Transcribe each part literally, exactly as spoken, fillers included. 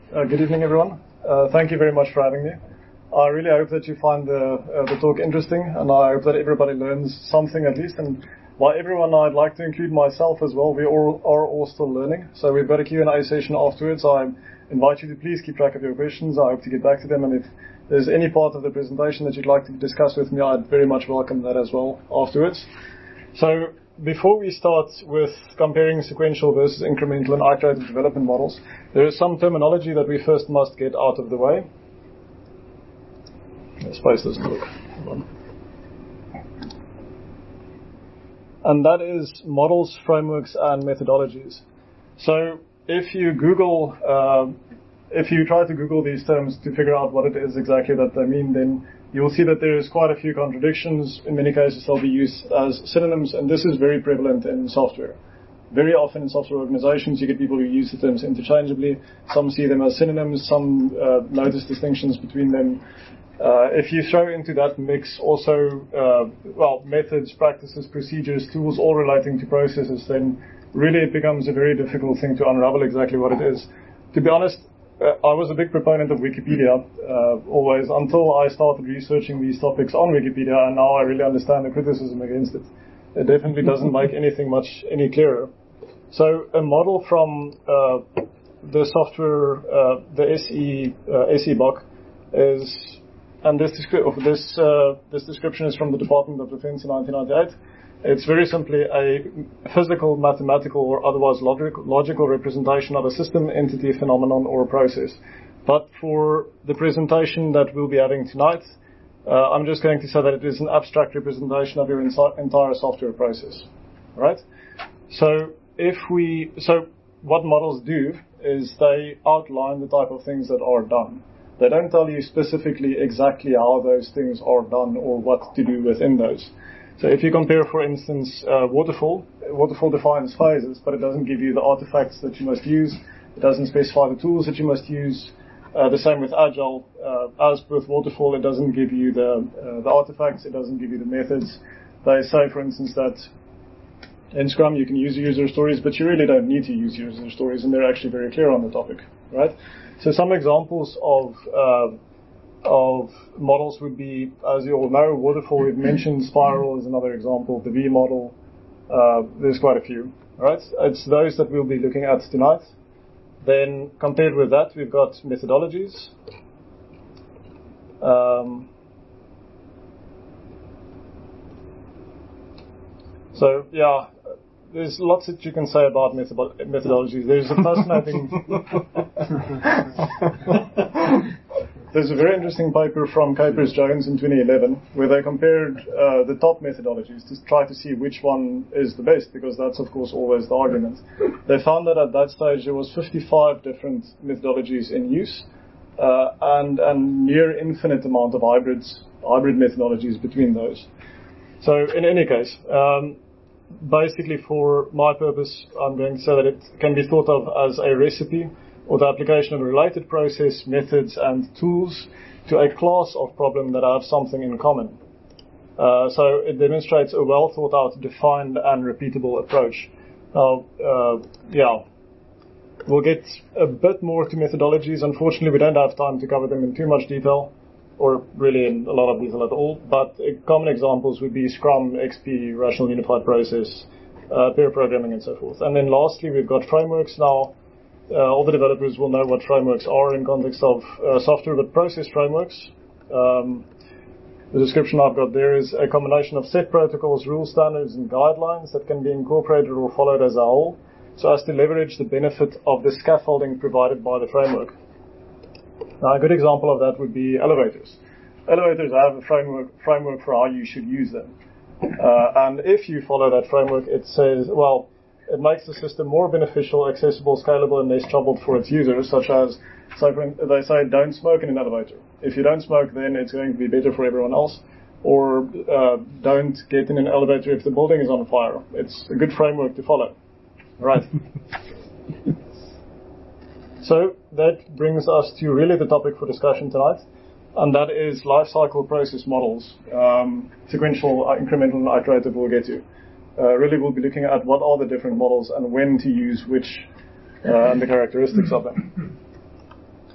Uh, good evening, everyone. Uh, thank you very much for having me. I really hope that you find the, uh, the talk interesting, and I hope that everybody learns something at least. And by everyone, I'd like to include myself as well. We all are all still learning. So we've got a Q and A session afterwards. I invite you to please keep track of your questions. I hope to get back to them. And if there's any part of the presentation that you'd like to discuss with me, I'd very much welcome that as well afterwards. So before we start with comparing sequential versus incremental and iterative development models, there is some terminology that we first must get out of the way. The space doesn't work. Hold on. And that is models, frameworks, and methodologies. So if you Google, uh, if you try to Google these terms to figure out what it is exactly that they mean, then you'll see that there is quite a few contradictions. In many cases, they'll be used as synonyms, and this is very prevalent in software. Very often in software organizations, you get people who use the terms interchangeably. Some see them as synonyms, some uh, notice distinctions between them. Uh, if you throw into that mix also, uh, well, methods, practices, procedures, tools, all relating to processes, then really it becomes a very difficult thing to unravel exactly what it is. To be honest, uh, I was a big proponent of Wikipedia, uh, always, until I started researching these topics on Wikipedia, and now I really understand the criticism against it. It definitely doesn't make anything much any clearer. So a model from uh, the software, uh, the S E, uh, S E B O C is... And this, descri- this, uh, this description is from the Department of Defense in nineteen ninety-eight. It's very simply a physical, mathematical, or otherwise logic- logical representation of a system, entity, phenomenon, or process. But for the presentation that we'll be having tonight, uh, I'm just going to say that it is an abstract representation of your insi- entire software process. All right? So if we, so what models do is they outline the type of things that are done. They don't tell you specifically exactly how those things are done or what to do within those. So if you compare, for instance, uh, Waterfall, Waterfall defines phases, but it doesn't give you the artifacts that you must use. It doesn't specify the tools that you must use. Uh, the same with Agile. Uh, as with Waterfall, it doesn't give you the, uh, the artifacts. It doesn't give you the methods. They say, for instance, that in Scrum you can use user stories, but you really don't need to use user stories, and they're actually very clear on the topic, right? So some examples of uh, of models would be, as you all know, Waterfall. We've mentioned Spiral is another example. The V model. Uh, there's quite a few, right? It's those that we'll be looking at tonight. Then compared with that, we've got methodologies. Um, so yeah. There's lots that you can say about methodolo- methodologies. There's a fascinating... There's a very interesting paper from Capers-Jones in twenty eleven where they compared uh, the top methodologies to try to see which one is the best, because that's, of course, always the argument. They found that at that stage there was fifty-five different methodologies in use uh, and a near infinite amount of hybrids, hybrid methodologies between those. So in any case... Um, Basically, for my purpose, I'm going to say that it can be thought of as a recipe or the application of a related process, methods, and tools to a class of problem that have something in common. Uh, so it demonstrates a well thought out, defined, and repeatable approach. Now, uh, yeah, we'll get a bit more to methodologies. Unfortunately, we don't have time to cover them in too much detail, or really in a lot of detail at all, but uh, common examples would be Scrum, X P, Rational Unified Process, uh, pair programming, and so forth. And then lastly, we've got frameworks. Now, uh, all the developers will know what frameworks are in context of uh, software, but process frameworks, um, the description I've got there is a combination of set protocols, rules, standards, and guidelines that can be incorporated or followed as a whole, so as to leverage the benefit of the scaffolding provided by the framework. Now, a good example of that would be elevators. Elevators have a framework, framework for how you should use them. Uh, and if you follow that framework, it says, well, it makes the system more beneficial, accessible, scalable, and less troubled for its users, such as, so they say, don't smoke in an elevator. If you don't smoke, then it's going to be better for everyone else. Or uh, don't get in an elevator if the building is on fire. It's a good framework to follow. Right. So that brings us to really the topic for discussion tonight, and that is lifecycle process models. Um, sequential, incremental, and iterative we'll get to. Uh, really we'll be looking at what are the different models and when to use which uh, and the characteristics of them.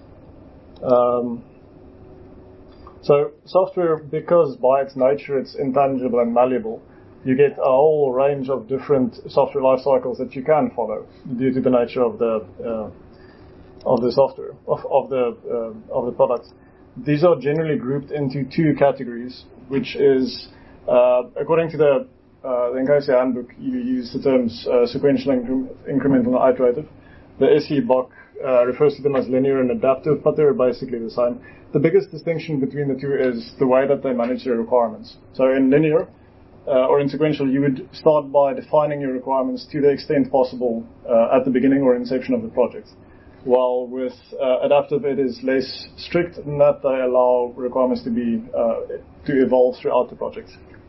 Um, so software, because by its nature it's intangible and malleable, you get a whole range of different software life cycles that you can follow due to the nature of the uh, of the software of, of the uh, of the product. These are generally grouped into two categories, which is uh, according to the uh, the Nkosi handbook, you use the terms uh, sequential, incre- incremental, and iterative. The S E B O C uh, refers to them as linear and adaptive, but they're basically the same. The biggest distinction between the two is the way that they manage their requirements. So in linear uh, or in sequential, you would start by defining your requirements to the extent possible uh, at the beginning or inception of the project. While with uh, adaptive, it is less strict in that they allow requirements to be uh, to evolve throughout the project.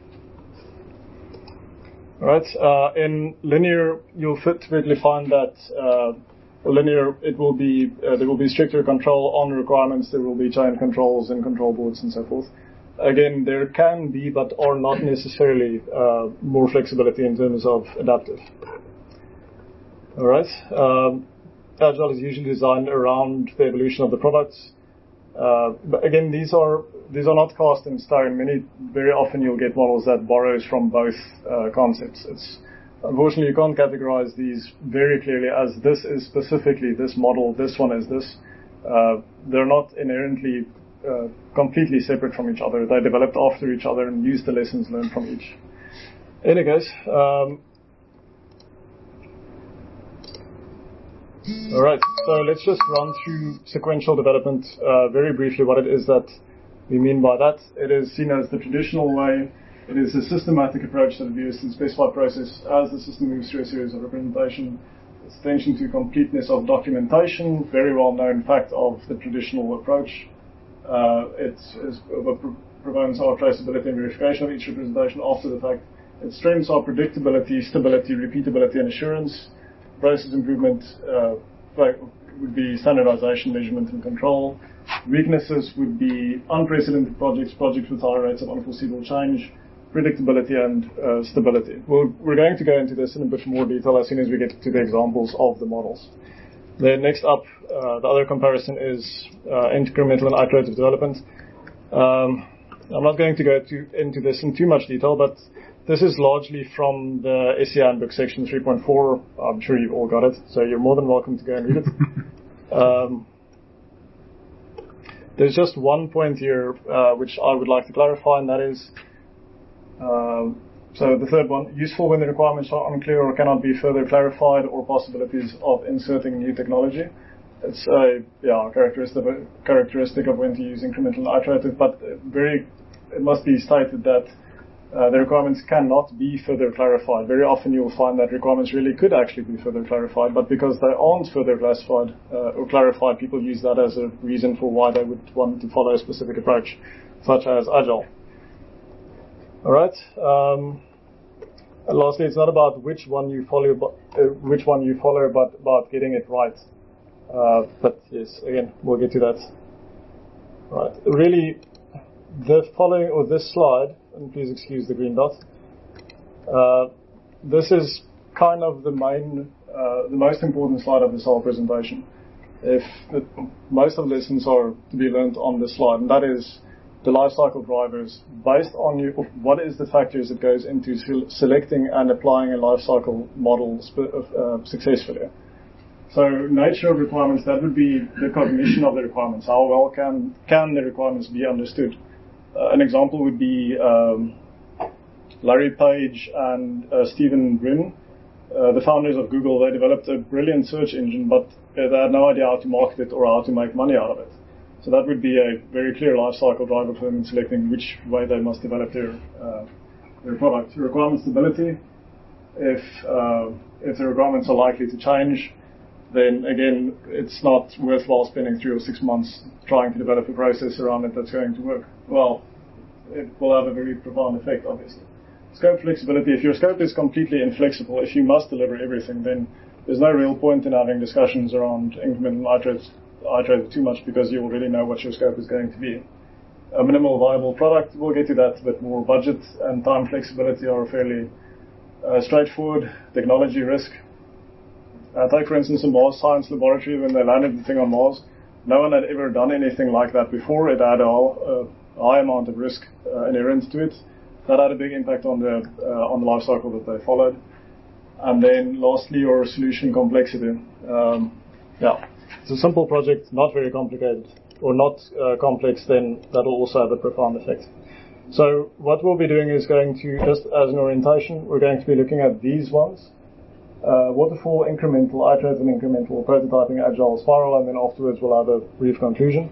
All right. Uh, in linear, you'll typically find that uh, linear, it will be uh, there will be stricter control on requirements. There will be chain controls and control boards and so forth. Again, there can be, but are not necessarily uh, more flexibility in terms of adaptive. All right. Um, Agile is usually designed around the evolution of the products. Uh, but again, these are these are not cast in stone. Many very often you'll get models that borrows from both uh, concepts. It's unfortunately you can't categorize these very clearly as this is specifically this model, this one is this. Uh, they're not inherently uh, completely separate from each other. They developed after each other and use the lessons learned from each. In any case. Um, All right, so let's just run through sequential development uh, very briefly, what it is that we mean by that. It is seen as the traditional way. It is a systematic approach that is used in specified process as the system moves through a series of representation. It's attention to completeness of documentation, very well-known fact of the traditional approach. Uh, it is a proponents of traceability and verification of each representation after the fact. Its strengths are predictability, stability, repeatability, and assurance. Process improvement uh, would be standardization, measurement, and control. Weaknesses would be unprecedented projects, projects with high rates of unforeseeable change, predictability, and uh, stability. We're, we're going to go into this in a bit more detail as soon as we get to the examples of the models. Then next up, uh, the other comparison is uh, incremental and iterative development. Um, I'm not going to go to, into this in too much detail, but this is largely from the S E handbook section three point four. I'm sure you've all got it, so you're more than welcome to go and read it. um, there's just one point here uh, which I would like to clarify, and that is, um, so the third one, useful when the requirements are unclear or cannot be further clarified, or possibilities of inserting new technology. It's a yeah characteristic characteristic of when to use incremental and iterative, but very it must be stated that Uh, the requirements cannot be further clarified. Very often you will find that requirements really could actually be further clarified, but because they aren't further classified uh, or clarified, people use that as a reason for why they would want to follow a specific approach, such as Agile. All right. Um, and lastly, it's not about which one you follow, but uh, which one you follow, but about getting it right. Uh, but yes, again, we'll get to that. All right. Really, the following or this slide. And please excuse the green dot. Uh, this is kind of the main, uh, the most important slide of this whole presentation. If the, most of the lessons are to be learned on this slide, and that is the lifecycle drivers based on you, what is the factors that goes into se- selecting and applying a lifecycle model sp- uh, successfully. So nature of requirements, that would be the cognition of the requirements. How well can can the requirements be understood? Uh, an example would be um, Larry Page and uh, Stephen Brin, uh, the founders of Google. They developed a brilliant search engine, but uh, they had no idea how to market it or how to make money out of it. So that would be a very clear life cycle driver for them in selecting which way they must develop their uh, their product. Requirement stability. If uh, if the requirements are likely to change, then again, it's not worthwhile spending three or six months trying to develop a process around it that's going to work. Well, it will have a very profound effect, obviously. Scope flexibility. If your scope is completely inflexible, if you must deliver everything, then there's no real point in having discussions around incremental and iterative too much, because you already know what your scope is going to be. A minimal viable product, we'll get to that a bit more. Budget and time flexibility are fairly uh, straightforward. Technology risk. Uh, take, for instance, a Mars Science Laboratory. When they landed the thing on Mars, no one had ever done anything like that before. It had a, a high amount of risk uh, inherent to it. That had a big impact on the uh, on the life cycle that they followed. And then lastly, your solution complexity. Um, yeah, it's a simple project, not very complicated or not uh, complex, then that will also have a profound effect. So what we'll be doing is going to, just as an orientation, we're going to be looking at these ones. Uh, waterfall, incremental, iterative and incremental, prototyping, agile, spiral, and then afterwards we'll have a brief conclusion.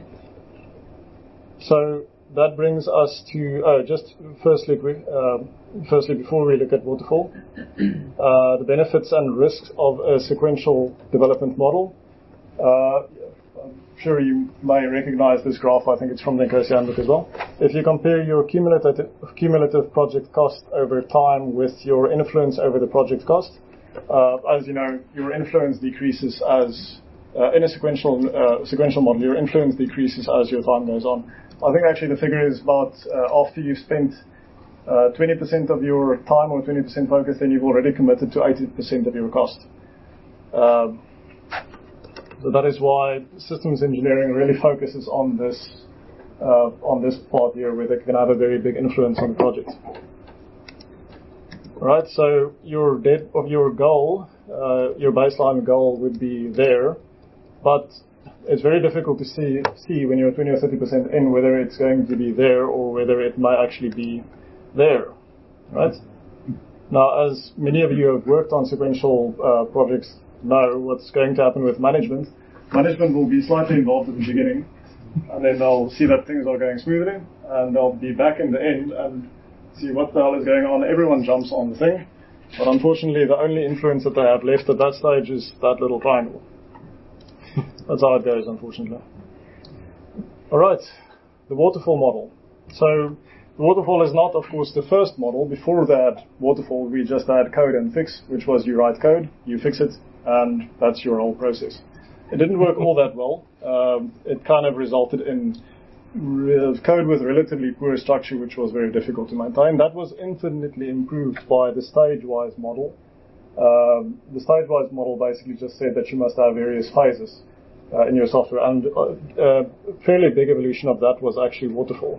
So that brings us to, oh, just firstly, uh, firstly before we look at waterfall, uh, the benefits and risks of a sequential development model. Uh, I'm sure you may recognize this graph. I think it's from Nico's handbook as well. If you compare your cumulative, cumulative project cost over time with your influence over the project cost, uh, as you know, your influence decreases as, uh, in a sequential, uh, sequential model, your influence decreases as your time goes on. I think actually the figure is about uh, after you've spent uh, twenty percent of your time or twenty percent focus, then you've already committed to eighty percent of your cost. Um, so that is why systems engineering really focuses on this uh, on this part here, where they can have a very big influence on the project. All right, so your dead of your goal, uh, your baseline goal would be there, but it's very difficult to see see when you're twenty or thirty percent in whether it's going to be there or whether it might actually be there, right? Now, as many of you have worked on sequential uh, projects know, what's going to happen with management, management will be slightly involved at the beginning, and then they'll see that things are going smoothly, and they'll be back in the end and see what the hell is going on. Everyone jumps on the thing, but unfortunately the only influence that they have left at that stage is that little triangle. That's how it goes, unfortunately. Alright, the waterfall model. So, the waterfall is not, of course, the first model. Before that waterfall, we just had code and fix, which was you write code, you fix it, and that's your whole process. It didn't work all that well. Um, it kind of resulted in re- code with relatively poor structure, which was very difficult to maintain. That was infinitely improved by the stage-wise model. Um, the stage-wise model basically just said that you must have various phases uh, in your software, and uh, a fairly big evolution of that was actually waterfall.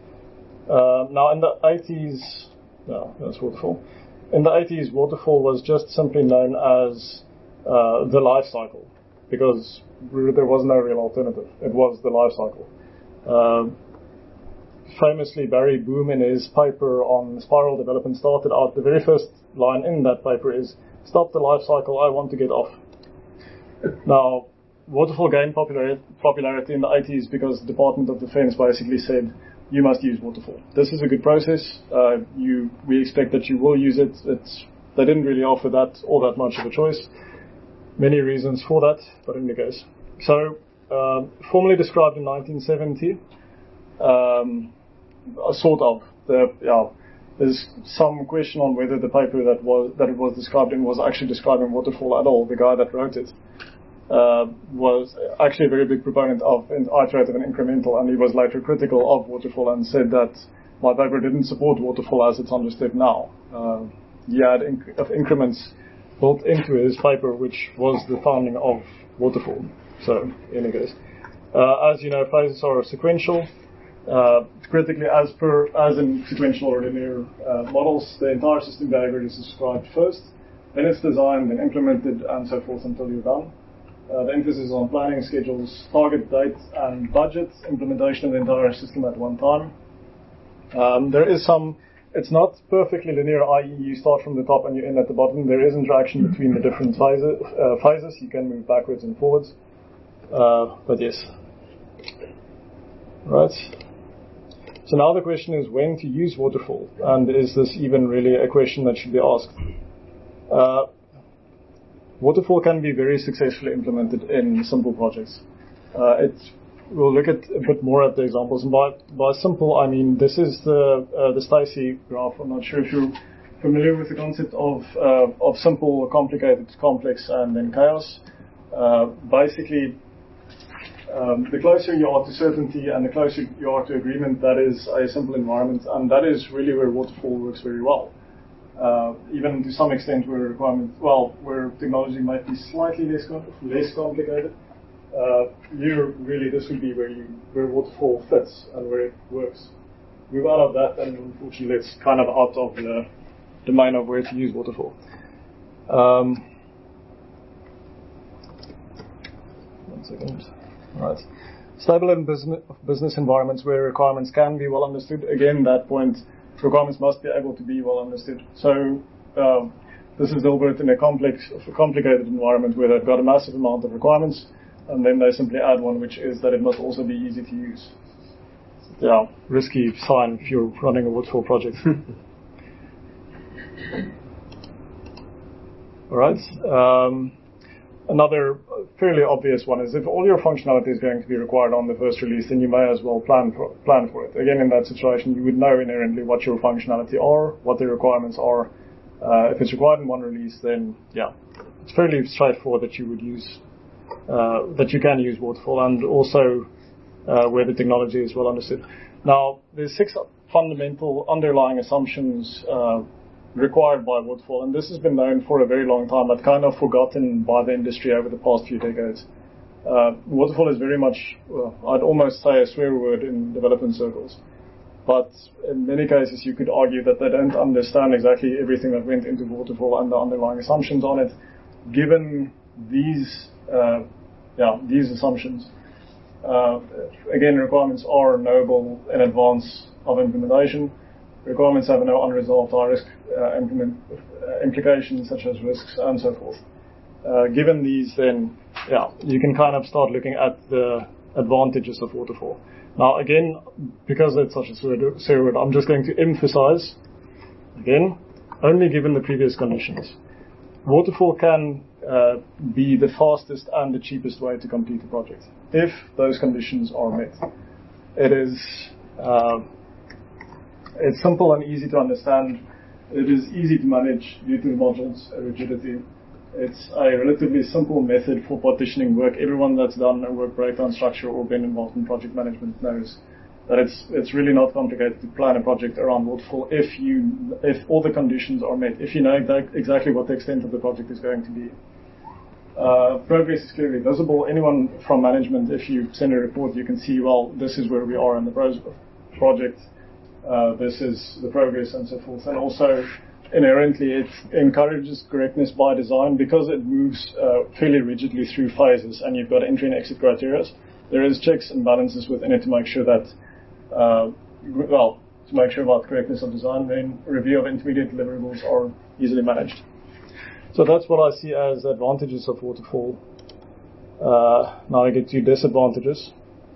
Uh, now, in the eighties, no, that's waterfall. In the eighties, waterfall was just simply known as uh, the life cycle, because there was no real alternative. It was the life cycle. Uh, famously, Barry Boom in his paper on spiral development started out, the very first line in that paper is, "Stop the life cycle, I want to get off." Now, waterfall gained popularity, popularity in the eighties because the Department of Defense basically said, you must use waterfall. This is a good process. Uh, you, we expect that you will use it. It's, they didn't really offer that all that much of a choice. Many reasons for that, but in any case. So, uh, formally described in nineteen seventy, um, sort of. The, yeah, there's some question on whether the paper that was that it was described in was actually describing waterfall at all. The guy that wrote it uh, was actually a very big proponent of iterative and incremental, and he was later critical of waterfall and said that my paper didn't support waterfall as it's understood now. Uh, he had inc- of increments built into his paper, which was the founding of waterfall. So, in any case, uh, as you know, phases are sequential. Uh, critically, as per as in sequential or linear uh, models, the entire system behavior is described first, then it's designed, then implemented, and so forth until you're done. Uh, the emphasis is on planning, schedules, target dates, and budget, implementation of the entire system at one time. Um, there is some, it's not perfectly linear, that is you start from the top and you end at the bottom. There is interaction between the different phases. Uh, phases. You can move backwards and forwards. Uh, but yes. Right. So now the question is when to use waterfall, and is this even really a question that should be asked? Uh, waterfall can be very successfully implemented in simple projects. Uh, it, we'll look at a bit more at the examples, and by, by simple I mean this is the uh, the Stacey graph. I'm not sure if you're familiar with the concept of uh, of simple, complicated, complex, and then chaos. Uh, basically, Um, the closer you are to certainty and the closer you are to agreement, that is a simple environment, and that is really where waterfall works very well. Uh, even to some extent where requirement, well, where technology might be slightly less, com- less complicated. uh, you really, this would be where you, where waterfall fits and where it works. Move out of that, and unfortunately it's kind of out of the domain of where to use waterfall. Um, one second. All right. Stable in business, business environments where requirements can be well understood. Again, that point, requirements must be able to be well understood. So um, this is delivered in a complex, a complicated environment where they've got a massive amount of requirements, and then they simply add one, which is that it must also be easy to use. Yeah, risky sign if you're running a waterfall project. All right. Um, another fairly obvious one is if all your functionality is going to be required on the first release, then you may as well plan for, plan for it. Again, in that situation, you would know inherently what your functionality are, what the requirements are. Uh, if it's required in one release, then yeah, it's fairly straightforward that you would use, uh, that you can use waterfall, and also uh, where the technology is well understood. Now, there's six fundamental underlying assumptions uh, required by waterfall, and this has been known for a very long time, but kind of forgotten by the industry over the past few decades. Uh, waterfall is very much, well, I'd almost say a swear word in development circles. But in many cases, you could argue that they don't understand exactly everything that went into waterfall and the underlying assumptions on it. Given these, uh, yeah, these assumptions, uh, again, requirements are knowable in advance of implementation. Requirements have no unresolved high-risk uh, implement, uh, implications, such as risks and so forth. Uh, given these, then, yeah, you can kind of start looking at the advantages of waterfall. Now, again, because it's such a serious word, I'm just going to emphasize, again, only given the previous conditions. Waterfall can uh, be the fastest and the cheapest way to complete a project, if those conditions are met. It is, uh, it's simple and easy to understand. It is easy to manage due to the modules' rigidity. It's a relatively simple method for partitioning work. Everyone that's done a work breakdown structure or been involved in project management knows that it's it's really not complicated to plan a project around waterfall if you if all the conditions are met, if you know exact, exactly what the extent of the project is going to be. Uh, progress is clearly visible. Anyone from management, if you send a report, you can see, well, this is where we are in the pro- project, uh, this is the progress and so forth. And also, inherently, it encourages correctness by design because it moves uh, fairly rigidly through phases, and you've got entry and exit criteria. There is checks and balances within it to make sure that, uh, well, to make sure about correctness of design. Then review of intermediate deliverables are easily managed. So that's what I see as advantages of waterfall. Uh, now I get to disadvantages.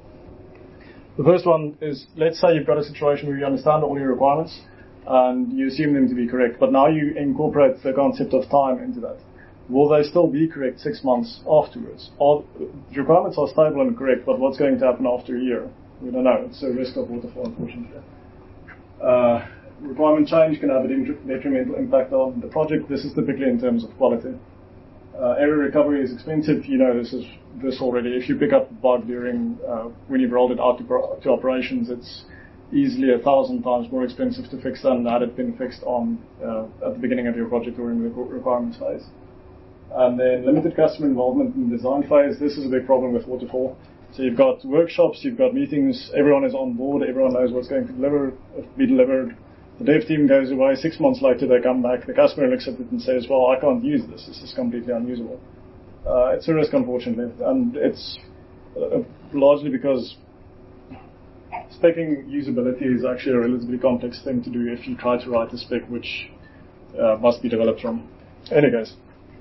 The first one is, let's say you've got a situation where you understand all your requirements and you assume them to be correct, but now you incorporate the concept of time into that. Will they still be correct six months afterwards? Or, the requirements are stable and correct, but what's going to happen after a year? We don't know. It's a risk of waterfall, unfortunately. Uh, requirement change can have a detrimental impact on the project. This is typically in terms of quality. Uh, error recovery is expensive. You know this is this already. If you pick up a bug during uh, when you've rolled it out to, pro- to operations, it's easily a thousand times more expensive to fix than had it been fixed on uh, at the beginning of your project or in the requirements phase. And then limited customer involvement in the design phase. This is a big problem with waterfall. So you've got workshops, you've got meetings, everyone is on board, everyone knows what's going to deliver, be delivered. The dev team goes away, six months later they come back, the customer looks at it and says, well, I can't use this, this is completely unusable. Uh, it's a risk, unfortunately, and it's uh, largely because specing usability is actually a relatively complex thing to do if you try to write a spec which uh, must be developed from. Any case.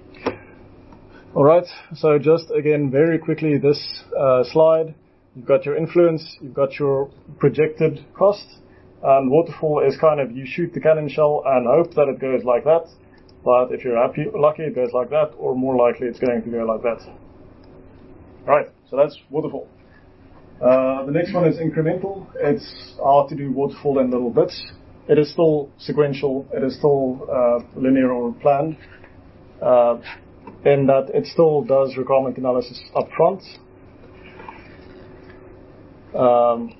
Alright, so just again very quickly this uh, slide, you've got your influence, you've got your projected cost, and waterfall is kind of you shoot the cannon shell and hope that it goes like that, but if you're happy, lucky it goes like that, or more likely it's going to go like that. Right, so that's waterfall. Uh, the next one is incremental. It's how to do waterfall in little bits. It is still sequential, it is still uh, linear or planned. Uh, in that it still does requirement analysis up front. Um,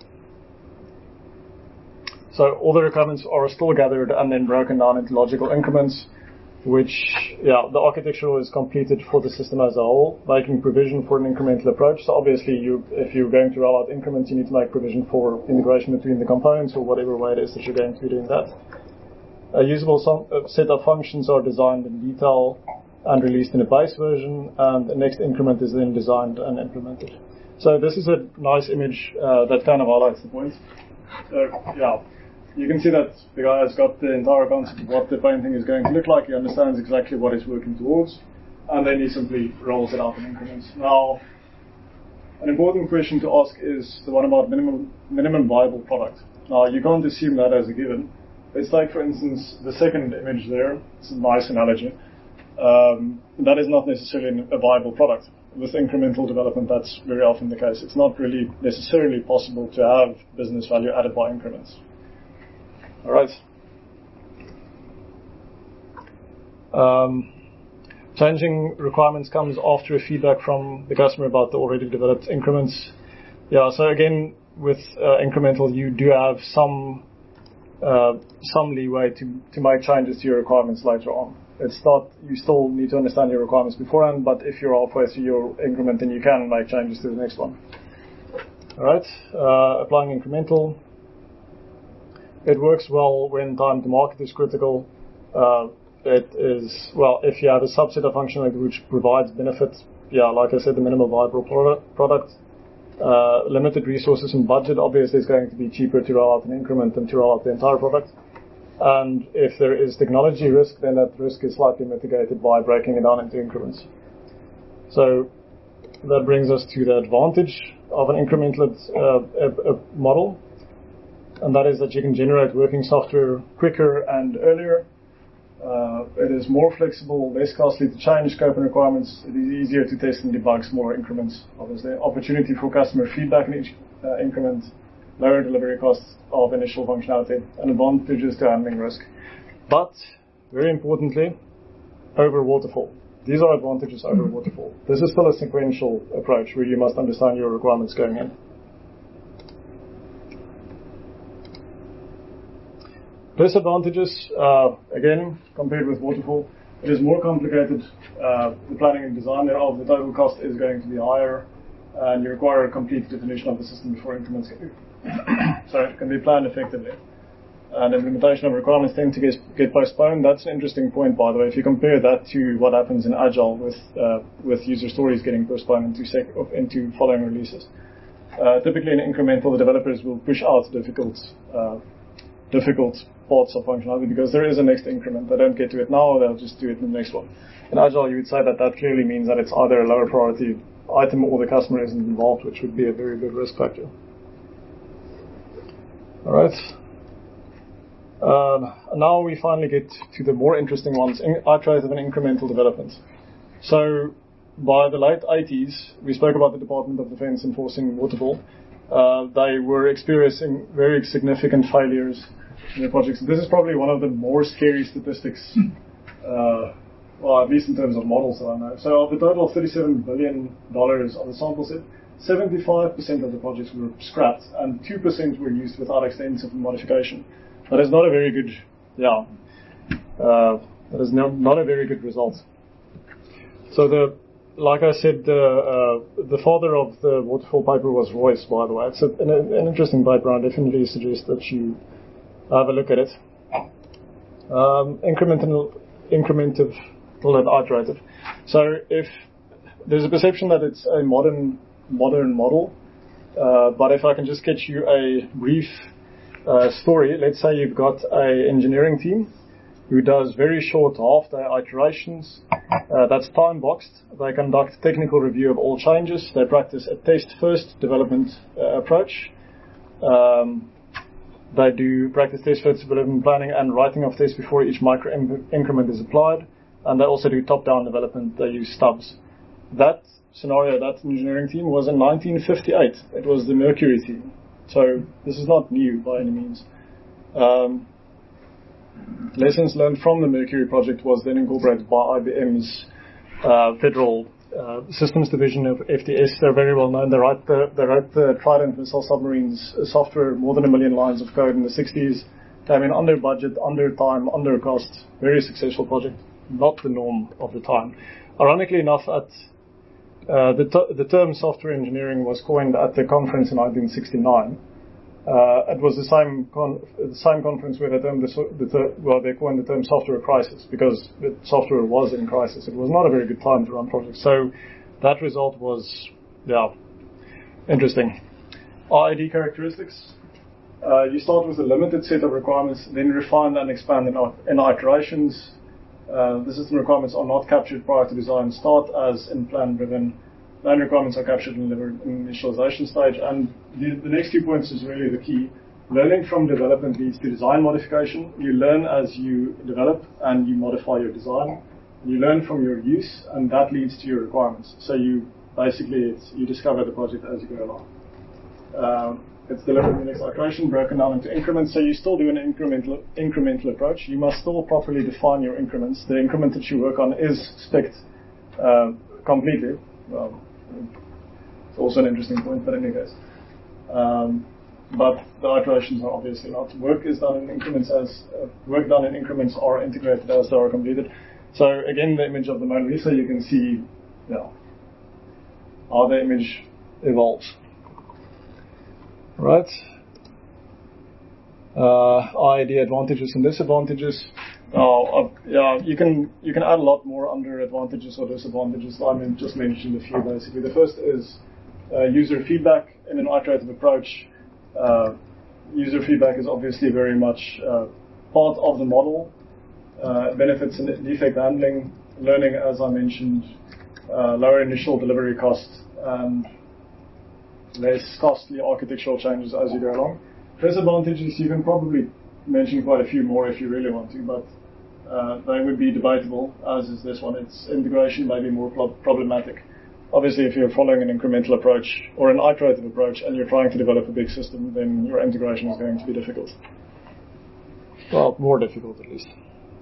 so all the requirements are still gathered and then broken down into logical increments. which, yeah, the architecture is completed for the system as a whole, making provision for an incremental approach. So obviously, you, if you're going to roll out increments, you need to make provision for integration between the components or whatever way it is that you're going to be doing that. A usable song, a set of functions are designed in detail and released in a base version, and the next increment is then designed and implemented. So this is a nice image uh, that kind of highlights the point. So, yeah. You can see that the guy has got the entire concept of what the painting is going to look like. He understands exactly what he's working towards, and then he simply rolls it out in increments. Now, an important question to ask is the one about minimum minimum viable product. Now, you can't assume that as a given. Let's take, for instance, the second image there. It's a nice analogy. Um, that is not necessarily a viable product. With incremental development, that's very often the case. It's not really necessarily possible to have business value added by increments. All right. Um, changing requirements comes after feedback from the customer about the already developed increments. Yeah. So again, with uh, incremental, you do have some uh, some leeway to to make changes to your requirements later on. It's not, you still need to understand your requirements beforehand, but if you're halfway through your increment, then you can make changes to the next one. All right. Uh, applying incremental. It works well when time to market is critical. Uh, it is, well, if you have a subset of functionality which provides benefit, yeah, like I said, the minimal viable product, product uh, limited resources and budget, obviously it's going to be cheaper to roll out an increment than to roll out the entire product. And if there is technology risk, then that risk is slightly mitigated by breaking it down into increments. So that brings us to the advantage of an incremental uh, a, a model. And that is that you can generate working software quicker and earlier. Uh, it is more flexible, less costly to change scope and requirements. It is easier to test and debug smaller increments. Obviously, opportunity for customer feedback in each uh, increment, lower delivery costs of initial functionality, and advantages to handling risk. But, very importantly, over waterfall. These are advantages over waterfall. This is still a sequential approach where you must understand your requirements going in. Disadvantages, uh, again, compared with waterfall, it is more complicated. Uh, the planning and design thereof, the total cost is going to be higher, and you require a complete definition of the system before implements can so it can be planned effectively. And implementation of requirements tend to get, get postponed. That's an interesting point, by the way. If you compare that to what happens in Agile with uh, with user stories getting postponed into sec- into following releases. Uh, typically, in incremental, the developers will push out difficult uh, difficult parts of functionality because there is a next increment. They don't get to it now, they'll just do it in the next one. In Agile, you would say that that clearly means that it's either a lower priority item or the customer isn't involved, which would be a very big risk factor. All right. Um, now we finally get to the more interesting ones, in, iterative and incremental development. So by the late eighties, we spoke about the Department of Defense enforcing waterfall. Uh, they were experiencing very significant failures in their projects. This is probably one of the more scary statistics, uh, well, at least in terms of models that I know. So of the total of thirty-seven billion dollars of the sample set, seventy-five percent of the projects were scrapped and two percent were used without extensive modification. That is not a very good, yeah, uh, that is not, not a very good result. So the, like I said, the, uh, the father of the waterfall paper was Royce, by the way. It's a, an, an interesting paper. I definitely suggest that you have a look at it. Um, incremental, incrementive, call it iterative. So if there's a perception that it's a modern, modern model, uh, but if I can just get you a brief uh, story, let's say you've got a engineering team who does very short half-day iterations. Uh, that's time-boxed. They conduct technical review of all changes. They practice a test-first development uh, approach. Um, they do practice test-first development planning and writing of tests before each micro in- increment is applied. And they also do top-down development. They use stubs. That scenario, that engineering team, was in nineteen fifty-eight. It was the Mercury team. So this is not new by any means. Um, Lessons learned from the Mercury project was then incorporated by I B M's uh, Federal uh, Systems Division of F T S. They're very well known. They wrote the, they wrote the Trident missile submarines software, more than a million lines of code in the sixties. Came in under budget, under time, under cost. Very successful project. not the norm of the time. Ironically enough, at uh, the, t- the term software engineering was coined at the conference in nineteen sixty-nine. Uh, it was the same con- the same conference where they termed the, so- the ter- well they coined the term software crisis, because the software was in crisis. It was not a very good time to run projects. So that result was, yeah, interesting. R I D characteristics. Uh, you start with a limited set of requirements, then refine and expand in, in iterations. Uh, the system requirements are not captured prior to design start, as in plan-driven. Plan requirements are captured in the initialization stage. And the, the next two points is really the key. Learning from development leads to design modification. You learn as you develop and you modify your design. You learn from your use, and that leads to your requirements. So you basically it's, you discover the project as you go along. Um, It's delivered in the next iteration, broken down into increments. So you still do an incremental incremental approach. You must still properly define your increments. The increment that you work on is spec'd uh, completely. Well, it's also an interesting point, but in any case. Um, but the iterations are obviously not. Work is done in increments as uh, work done in increments are integrated as they are completed. So again, the image of the Mona Lisa, you can see, you know, how the image evolves. Right. Uh, I D advantages and disadvantages. Uh, uh, yeah, you can you can add a lot more under advantages or disadvantages. I mean, just mentioned a few basically. The first is uh, user feedback in an iterative approach. Uh, user feedback is obviously very much uh, part of the model. Uh, benefits in defect handling, learning, as I mentioned, uh, lower initial delivery costs, and less costly architectural changes as you go along. Disadvantages, you can probably mention quite a few more if you really want to, but uh, they would be debatable, as is this one. Its integration may be more pro- problematic. Obviously, if you're following an incremental approach or an iterative approach and you're trying to develop a big system, then your integration is going to be difficult. Well, more difficult at least.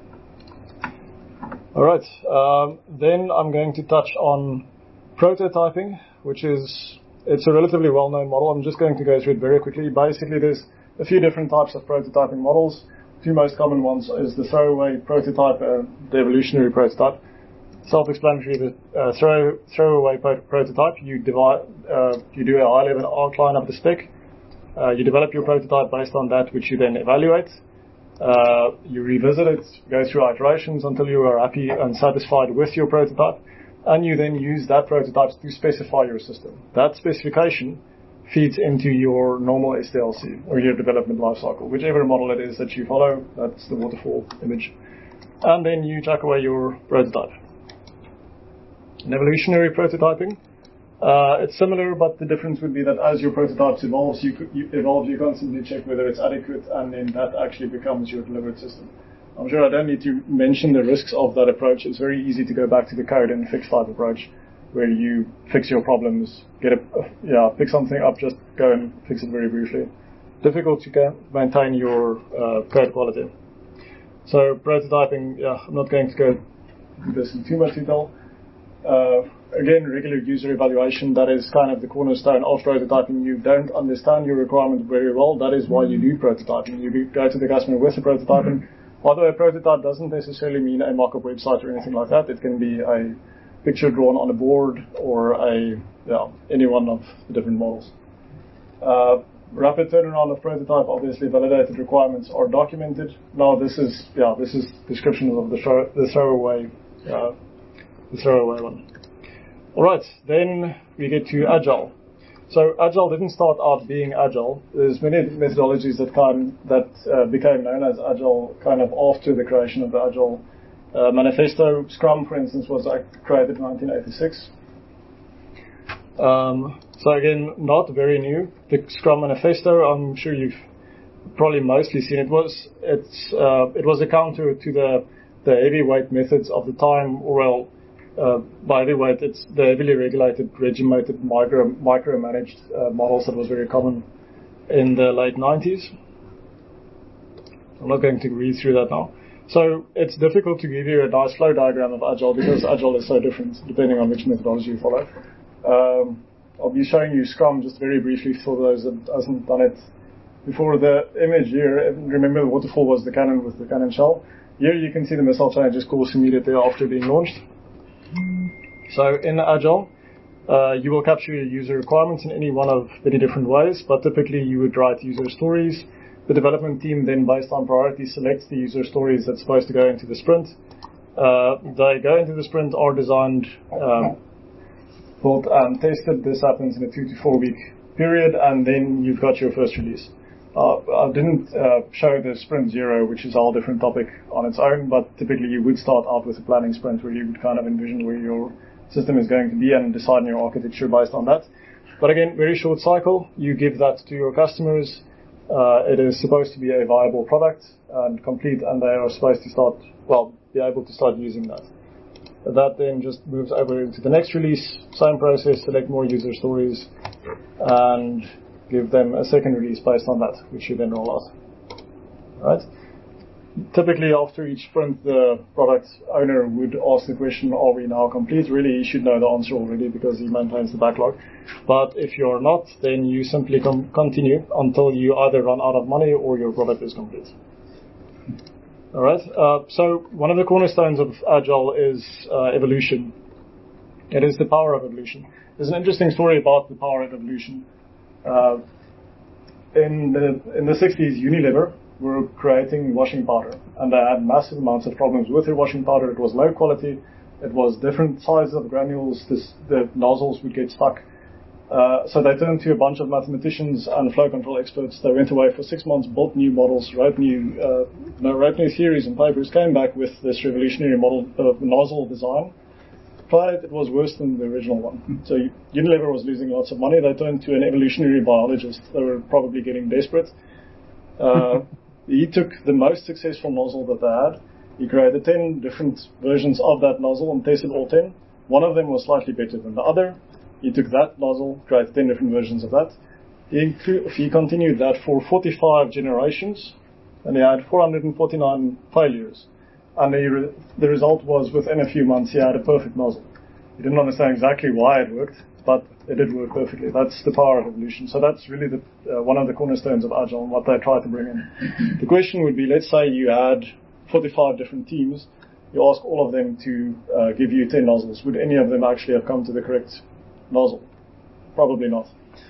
All right, um, then I'm going to touch on prototyping, which is It's a relatively well-known model. I'm just going to go through it very quickly. Basically, there's a few different types of prototyping models. The two most common ones is the throwaway prototype and the evolutionary prototype. Self-explanatory, the uh, throw, throwaway pro- prototype, you, divide, uh, you do a high-level outline of the spec. Uh, you develop your prototype based on that, which you then evaluate. Uh, you revisit it, go through iterations until you are happy and satisfied with your prototype. And you then use that prototype to specify your system. That specification feeds into your normal S D L C, or your development lifecycle, whichever model it is that you follow. That's the waterfall image. And then you chuck away your prototype. In evolutionary prototyping, uh, it's similar, but the difference would be that as your prototypes evolves, you, you evolve, you constantly check whether it's adequate, and then that actually becomes your delivered system. I'm sure I don't need to mention the risks of that approach. It's very easy to go back to the code and fix type approach, where you fix your problems, get a, uh, yeah, pick something up, just go and fix it very briefly. Difficult to maintain your uh, code quality. So prototyping, yeah, I'm not going to go into this in too much detail. Uh, again, regular user evaluation, that is kind of the cornerstone of prototyping. You don't understand your requirement very well. That is why you do prototyping. You go to the customer with a prototype, and although a prototype doesn't necessarily mean a mock-up website or anything like that, it can be a picture drawn on a board or a yeah, any one of the different models. Uh, rapid turnaround of prototype, obviously validated requirements are documented. Now this is yeah this is description of the throw, the throwaway uh, the throwaway one. All right, then we get to Agile. So Agile didn't start out being Agile. There's many methodologies that kind that uh, became known as Agile kind of after the creation of the Agile uh, manifesto. Scrum, for instance, was uh, created in nineteen eighty-six. Um, so again, not very new. The Scrum manifesto, I'm sure you've probably mostly seen. It was it's uh, it was a counter to the the heavyweight methods of the time, or well. Uh, by heavyweight, it's the heavily regulated, regimented, micro, micromanaged uh, models that was very common in the late nineties. I'm not going to read through that now. So it's difficult to give you a nice flow diagram of Agile because Agile is so different depending on which methodology you follow. Um, I'll be showing you Scrum just very briefly for those that hasn't done it before. The image here, remember the waterfall was the cannon with the cannon shell. here you can see the missile changes course immediately after being launched. So in Agile, uh, you will capture your user requirements in any one of many different ways, but typically you would write user stories. The development team then, based on priority, selects the user stories that's supposed to go into the sprint. Uh, they go into the sprint, are designed, um, built and tested. This happens in a two to four week period, and then you've got your first release. Uh, I didn't uh, show the sprint zero, which is a whole different topic on its own, but typically you would start out with a planning sprint where you would kind of envision where your system is going to be and decide your architecture based on that. But again, very short cycle. You give that to your customers. Uh, it is supposed to be a viable product and complete, and they are supposed to start, well, be able to start using that. That then just moves over into the next release, same process, select more user stories, and give them a second release based on that, which you then roll out. Right? Typically, after each sprint, the product owner would ask the question, are we now complete? Really, you should know the answer already because he maintains the backlog. But if you're not, then you simply com- continue until you either run out of money or your product is complete. All right. Uh, so one of the cornerstones of Agile is uh, evolution. It is the power of evolution. There's an interesting story about the power of evolution. Uh, in the in the sixties, Unilever were creating washing powder, and they had massive amounts of problems with their washing powder. It was low quality. It was different sizes of granules. This, the nozzles would get stuck. Uh, so they turned to a bunch of mathematicians and flow control experts. They went away for six months, built new models, wrote new, uh, no, wrote new theories and papers, came back with this revolutionary model of nozzle design. Tried it, it was worse than the original one. So Unilever was losing lots of money. They turned to an evolutionary biologist. They were probably getting desperate. Uh, he took the most successful nozzle that they had. He created ten different versions of that nozzle and tested all ten. One of them was slightly better than the other. He took that nozzle, created ten different versions of that. He, he continued that for forty-five generations, and he had four hundred forty-nine failures. And the, re- the result was, within a few months, he had a perfect nozzle. He didn't understand exactly why it worked, but it did work perfectly. That's the power of evolution. So that's really the, uh, one of the cornerstones of Agile and what they try to bring in. The question would be, let's say you had forty-five different teams. You ask all of them to uh, give you ten nozzles. Would any of them actually have come to the correct nozzle? Probably not.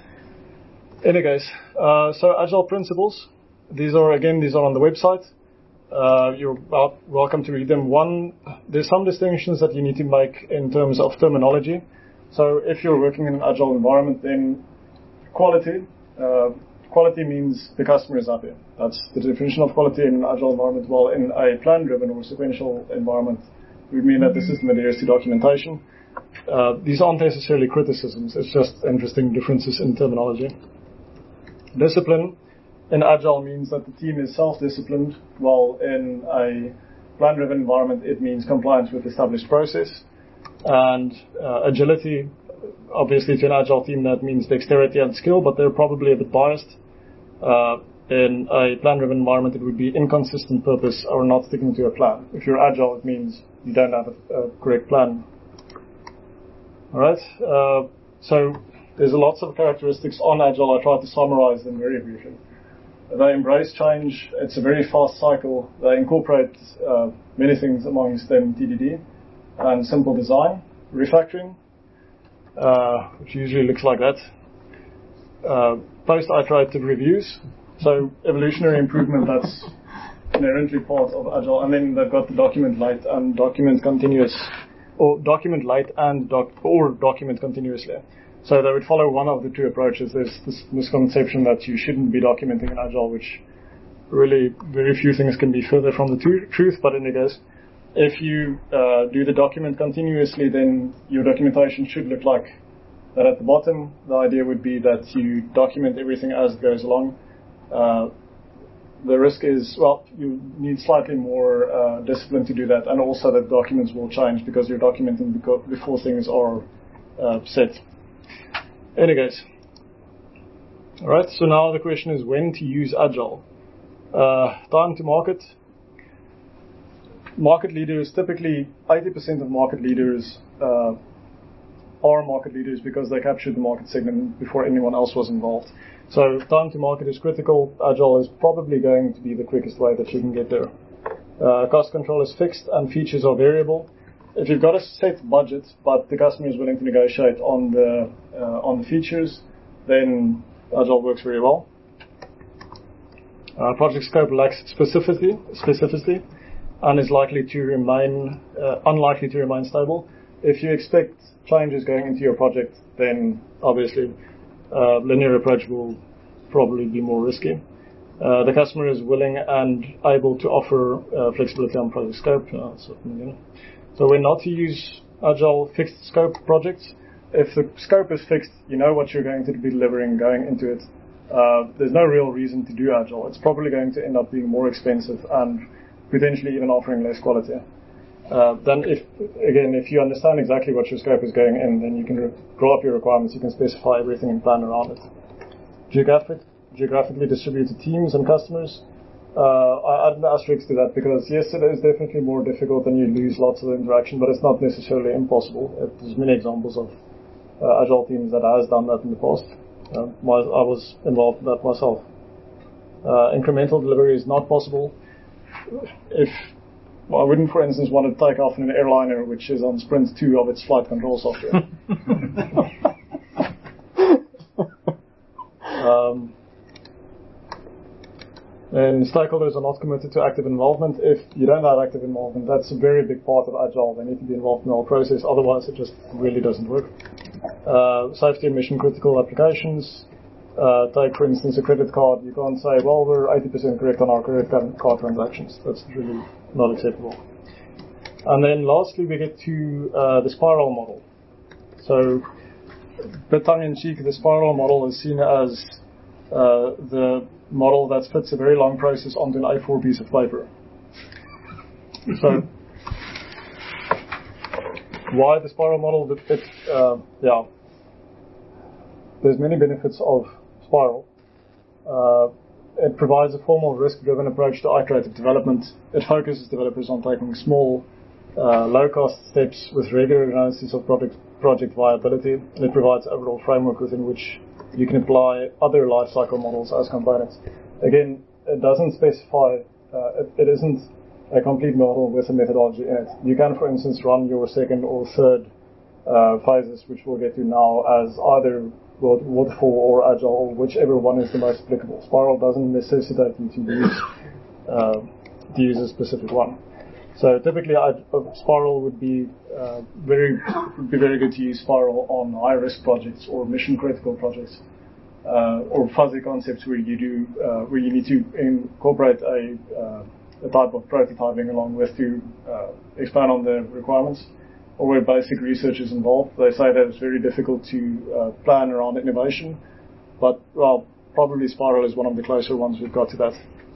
Any case, uh, so Agile principles. These are, again, these are on the website. Uh, you're welcome to read them. One, there's some distinctions that you need to make in terms of terminology. So if you're working in an Agile environment, then quality, uh, quality means the customer is happy. That's the definition of quality in an Agile environment. While in a plan-driven or sequential environment, we mean that the system adheres to documentation. Uh, these aren't necessarily criticisms. It's just interesting differences in terminology. Discipline in Agile means that the team is self-disciplined, while in a plan-driven environment, it means compliance with established process. And uh, agility, obviously to an Agile team, that means dexterity and skill, but they're probably a bit biased. Uh, in a plan-driven environment, it would be inconsistent purpose or not sticking to a plan. If you're Agile, it means you don't have a, a correct plan. All right. Uh, so there's lots of characteristics on Agile. I tried to summarize them very briefly. They embrace change. It's a very fast cycle. They incorporate uh, many things, amongst them T D D and simple design, refactoring, uh, which usually looks like that. Uh, post-iterative reviews. So evolutionary improvement, that's inherently part of Agile. And then they've got the document light and document continuous, or document light and doc, or document continuously. So they would follow one of the two approaches. There's this misconception that you shouldn't be documenting in Agile, which really very few things can be further from the t- truth, but in any case, if you uh, do the document continuously, then your documentation should look like that at the bottom. The idea would be that you document everything as it goes along. Uh, the risk is, well, you need slightly more uh, discipline to do that, and also that documents will change because you're documenting before things are uh, set. Anyways, all right. So now the question is when to use Agile. Uh, time to market. Market leaders, typically eighty percent of market leaders uh, are market leaders because they captured the market segment before anyone else was involved. So time to market is critical. Agile is probably going to be the quickest way that you can get there. Uh, cost control is fixed and features are variable. If you've got a set budget, but the customer is willing to negotiate on the uh, on the features, then Agile works very well. Uh, project scope lacks specificity, specificity, and is likely to remain uh, unlikely to remain stable. If you expect changes going into your project, then obviously uh, linear approach will probably be more risky. Uh, the customer is willing and able to offer uh, flexibility on project scope. Uh, so, you know. so we're not to use Agile fixed scope projects. If the scope is fixed, you know what you're going to be delivering going into it. Uh, there's no real reason to do Agile. It's probably going to end up being more expensive and potentially even offering less quality. Uh, then if, again, if you understand exactly what your scope is going in, then you can re- draw up your requirements, you can specify everything and plan around it. Geographic, geographically distributed teams and customers. Uh, I add an asterisk to that because yes, it is definitely more difficult and you lose lots of interaction, but it's not necessarily impossible. There's many examples of uh, Agile teams that has done that in the past. Uh, my, I was involved in that myself. Uh, incremental delivery is not possible. If well, I wouldn't, for instance, want to take off in an airliner which is on Sprint two of its flight control software. um, and stakeholders are not committed to active involvement. If you don't have active involvement, that's a very big part of Agile. They need to be involved in the whole process, otherwise it just really doesn't work. Uh, safety and mission critical applications. Uh, take, for instance, a credit card. You can't say, well, we're eighty percent correct on our credit card transactions. That's really not acceptable. And then lastly, we get to uh, the spiral model. So, a bit tongue-in-cheek, the spiral model is seen as uh, the model that fits a very long process onto an A four piece of paper. So, why the spiral model? It, uh, yeah, there's many benefits of spiral. Uh, it provides a formal risk-driven approach to iterative development. It focuses developers on taking small, uh, low-cost steps with regular analysis of project, project viability. And it provides an overall framework within which you can apply other lifecycle models as components. Again, it doesn't specify, uh, it, it isn't a complete model with a methodology in it. You can, for instance, run your second or third uh, phases, which we'll get to now, as either waterfall or agile, whichever one is the most applicable. Spiral doesn't necessitate you to use uh, to use a specific one. So typically, I'd, uh, Spiral would be uh, very would be very good to use Spiral on high risk projects or mission critical projects, uh, or fuzzy concepts where you do uh, where you need to incorporate a uh, a type of prototyping along with to uh, expand on the requirements, or where basic research is involved. They say that it's very difficult to uh, plan around innovation, but well, probably Spiral is one of the closer ones we've got to that.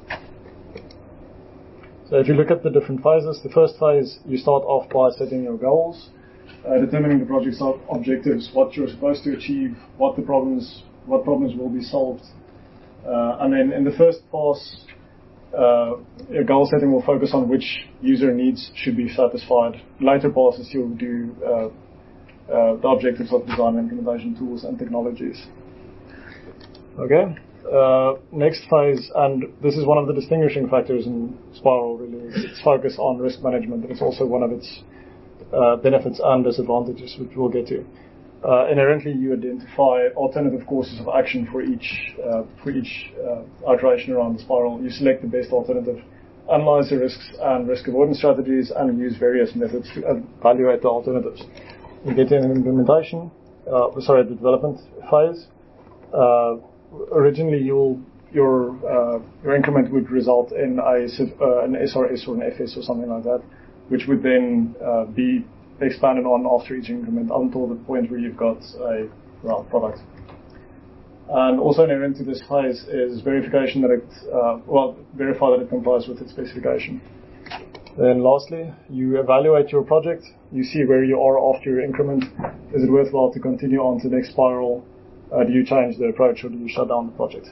So if you look at the different phases, the first phase, you start off by setting your goals, uh, determining the project's objectives, what you're supposed to achieve, what the problems, what problems will be solved, uh, and then in the first pass, Uh, your goal setting will focus on which user needs should be satisfied. Later passes, you'll do uh, uh, the objectives of design and implementation tools and technologies. Okay. Uh, next phase, and this is one of the distinguishing factors in Spiral, really, is its focus on risk management, and it's also one of its uh, benefits and disadvantages, which we'll get to. Uh, inherently, you identify alternative courses of action for each uh, for each uh, iteration around the spiral. You select the best alternative, analyze the risks and risk avoidance strategies, and use various methods to evaluate the alternatives. You get in implementation, uh, sorry, the development phase. Uh, originally, you'll, your uh, your increment would result in a uh, an S R S or an F S or something like that, which would then uh, be expanded on after each increment until the point where you've got a well, product. And also inherent to this phase is verification that it, uh, well, verify that it complies with its specification. Then lastly, you evaluate your project. You see where you are after your increment. Is it worthwhile to continue on to the next spiral? Uh, do you change the approach or do you shut down the project?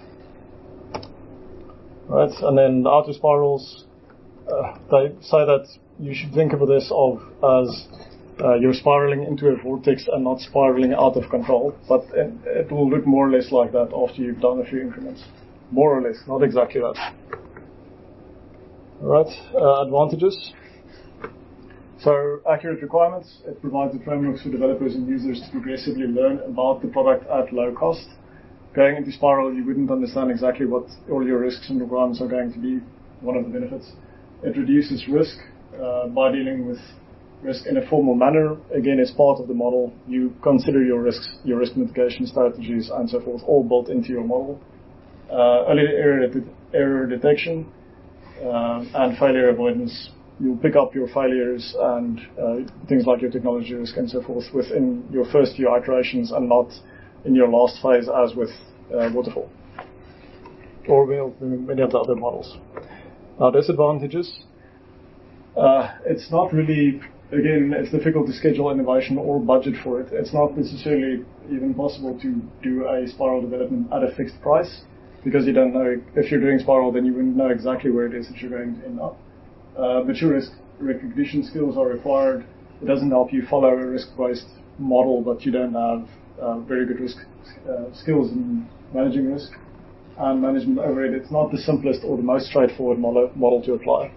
Right, and then the outer spirals, uh, they say that you should think of this of as Uh, you're spiraling into a vortex and not spiraling out of control, but it, it will look more or less like that after you've done a few increments. More or less, not exactly that. Right, uh, advantages. So, accurate requirements. It provides the frameworks for developers and users to progressively learn about the product at low cost. Going into Spiral, you wouldn't understand exactly what all your risks and requirements are going to be. One of the benefits. It reduces risk uh, by dealing with risk in a formal manner. Again, as part of the model, you consider your risks, your risk mitigation strategies, and so forth, all built into your model. Uh, early error, det- error detection uh, and failure avoidance. You'll pick up your failures and uh, things like your technology risk and so forth within your first few iterations and not in your last phase as with uh, Waterfall or many of the other models. Now, disadvantages. Uh, it's not really, again, it's difficult to schedule innovation or budget for it. It's not necessarily even possible to do a Spiral development at a fixed price because you don't know, if you're doing Spiral, then you wouldn't know exactly where it is that you're going to end up. Uh, but your risk recognition skills are required. It doesn't help you follow a risk-based model, but you don't have uh, very good risk uh, skills in managing risk and management overhead. It's not the simplest or the most straightforward model, model to apply.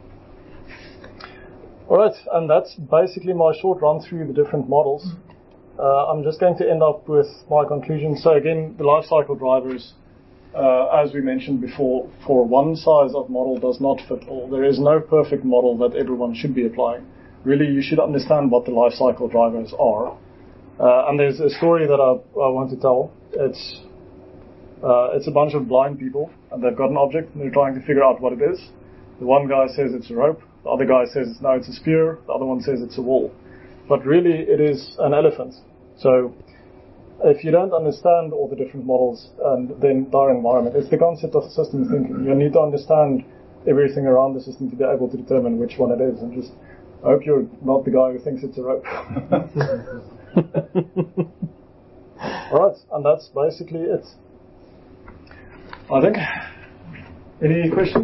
Alright, and that's basically my short run through the different models. Uh, I'm just going to end up with my conclusion. So again, the lifecycle drivers, Uh, as we mentioned before, for one size of model does not fit all. There is no perfect model that everyone should be applying. Really, you should understand what the life cycle drivers are. Uh, and there's a story that I, I want to tell. It's uh, it's a bunch of blind people, and they've got an object, and they're trying to figure out what it is. The one guy says it's a rope. The other guy says, no, it's a spear. The other one says it's a wall. But really, it is an elephant. So if you don't understand all the different models and the entire environment, it's the concept of systems thinking. You need to understand everything around the system to be able to determine which one it is. And just I hope you're not the guy who thinks it's a rope. All right, and that's basically it. I think. Any questions?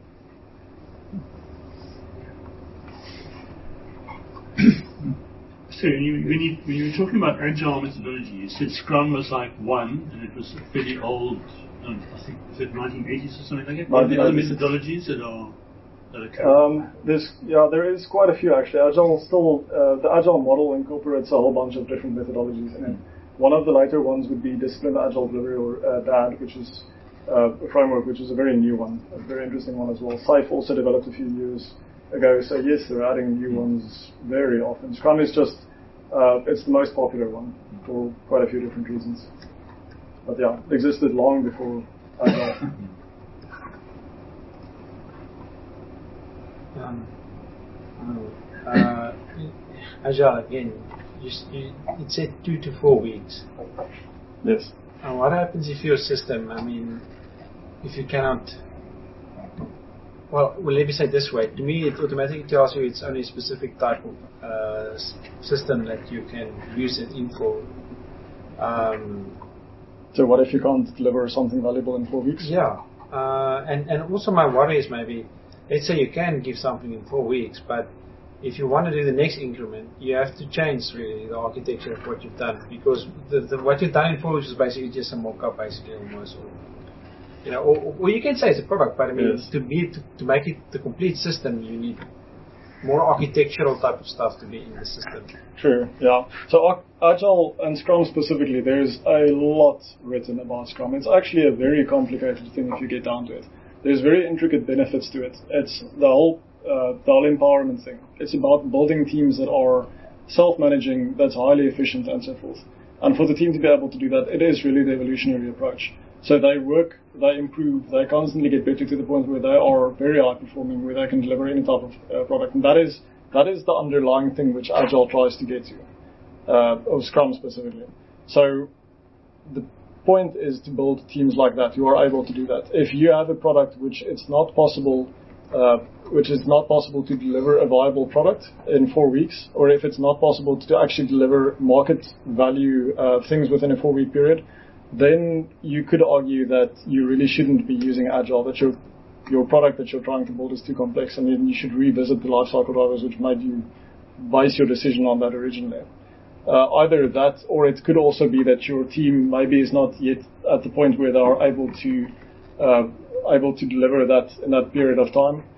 So when you, when, you, when you were talking about agile methodology, you said Scrum was like one, and it was a fairly old, um, I think, was it nineteen eighties or something like that? What are the other methodologies that are that are current? Um, there's, yeah, there is quite a few actually. Agile still, uh, the Agile model incorporates a whole bunch of different methodologies in it. One of the later ones would be Disciplined Agile Delivery, or uh, D A D, which is uh, a framework which is a very new one, a very interesting one as well. SAFe also developed a few years ago, so yes, they're adding new ones very often. Scrum is just Uh, it's the most popular one for quite a few different reasons. But yeah, it existed long before Agile. um, uh, Agile again, you, you, it said two to four weeks. Yes. And what happens if your system, I mean, if you cannot, well, well, let me say it this way. To me, it automatically tells you it's only a specific type of uh, s- system that you can use it in for. Um, so what if you can't deliver something valuable in four weeks? Yeah. Uh, and, and also my worry is maybe, let's say you can give something in four weeks, but if you want to do the next increment, you have to change really the architecture of what you've done, because the, the, what you've done in four weeks is basically just a mock-up, basically, almost. Or, You know, or, or you can say it's a product, but I mean, yes. to be to, to make it the complete system, you need more architectural type of stuff to be in the system. True, yeah. So Agile and Scrum specifically, there's a lot written about Scrum. It's actually a very complicated thing if you get down to it. There's very intricate benefits to it. It's the whole uh, the whole empowerment thing. It's about building teams that are self-managing, that's highly efficient, and so forth. And for the team to be able to do that, it is really the evolutionary approach. So they work, they improve, they constantly get better to the point where they are very high performing, where they can deliver any type of uh, product. And that is that is the underlying thing which Agile tries to get to, uh, or Scrum specifically. So the point is to build teams like that who are able to do that. If you have a product which it's not possible, uh, which is not possible to deliver a viable product in four weeks, or if it's not possible to actually deliver market value uh, things within a four-week period, then you could argue that you really shouldn't be using Agile, that your your product that you're trying to build is too complex, and then you should revisit the lifecycle drivers which made you base your decision on that originally. Uh, either that, or it could also be that your team maybe is not yet at the point where they are able to uh, able to deliver that in that period of time.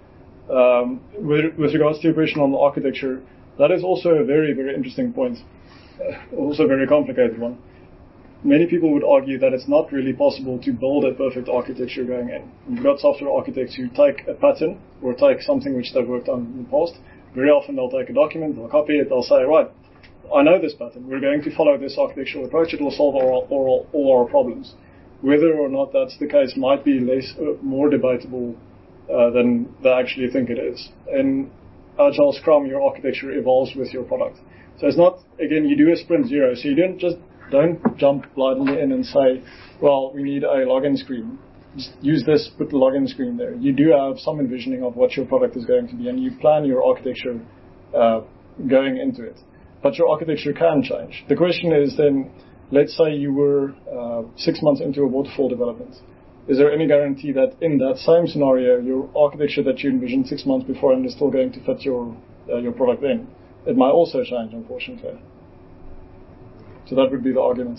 um, with, with regards to your question on the architecture, that is also a very, very interesting point. Uh, also a very complicated one. Many people would argue that it's not really possible to build a perfect architecture going in. You've got software architects who take a pattern or take something which they've worked on in the past. Very often they'll take a document, they'll copy it, they'll say, right, I know this pattern, we're going to follow this architectural approach, it will solve all, all, all our problems. Whether or not that's the case might be less, uh, more debatable uh, than they actually think it is. In Agile Scrum, your architecture evolves with your product. So it's not, again, you do a sprint zero, so you don't just don't jump blindly in and say, well, we need a login screen. Just use this, put the login screen there. You do have some envisioning of what your product is going to be, and you plan your architecture uh, going into it. But your architecture can change. The question is then, let's say you were uh, six months into a waterfall development. Is there any guarantee that in that same scenario, your architecture that you envisioned six months before and is still going to fit your uh, your product in? It might also change, unfortunately. So that would be the argument.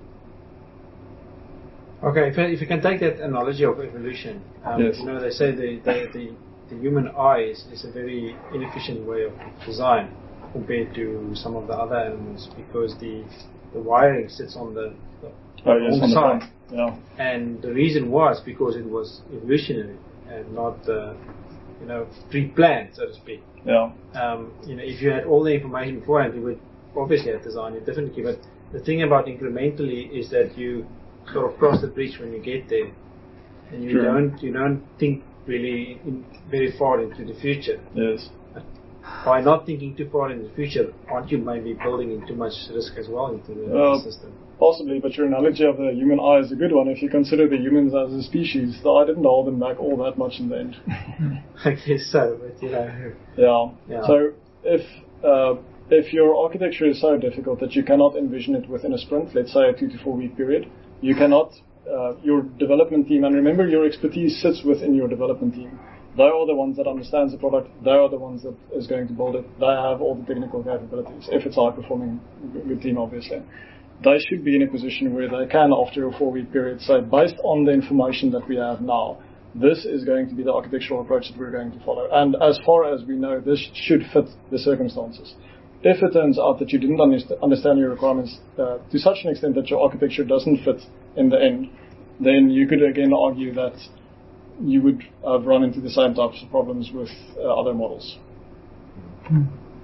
Okay, if, if you can take that analogy of evolution, um, yes. you know, they say the, the, the, the human eye is, is a very inefficient way of design compared to some of the other animals, because the the wiring sits on the, the oh, yes, wrong on the side. front. Yeah. And the reason was because it was evolutionary and not, uh, you know, pre-planned, so to speak. Yeah. Um, you know, if you had all the information beforehand, you would obviously have designed it differently. But the thing about incrementally is that you sort of cross the bridge when you get there, and you sure. don't you don't think really in, very far into the future. Yes. By not thinking too far in the future, aren't you maybe building in too much risk as well into the uh, system? Possibly, but your analogy of the human eye is a good one. If you consider the humans as a species, the eye didn't hold them back all that much in the end. I guess so, but you know. Yeah. yeah. So if uh, if your architecture is so difficult that you cannot envision it within a sprint, let's say a two to four week period, you cannot. Uh, your development team, and remember, your expertise sits within your development team. They are the ones that understands the product. They are the ones that is going to build it. They have all the technical capabilities. If it's a high-performing good team, obviously, they should be in a position where they can, after a four-week period, say, based on the information that we have now, this is going to be the architectural approach that we're going to follow. And as far as we know, this should fit the circumstances. If it turns out that you didn't understand your requirements uh, to such an extent that your architecture doesn't fit in the end, then you could again argue that you would have run into the same types of problems with uh, other models. Hmm.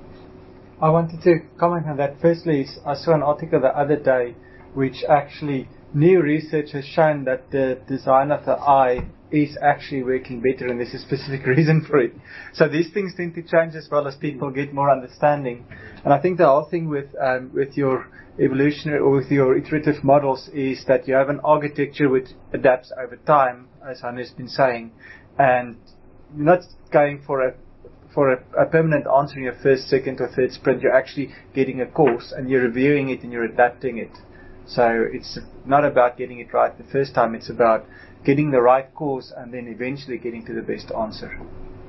I wanted to comment on that. Firstly, I saw an article the other day which actually new research has shown that the design of the eye is actually working better, and there's a specific reason for it. So these things tend to change as well as people get more understanding. And I think the whole thing with um, with your evolutionary or with your iterative models is that you have an architecture which adapts over time, as Hannes has been saying, and you're not going for a for a, a permanent answer in your first, second, or third sprint. You're actually getting a course and you're reviewing it and you're adapting it. So it's not about getting it right the first time. It's about getting the right course and then eventually getting to the best answer.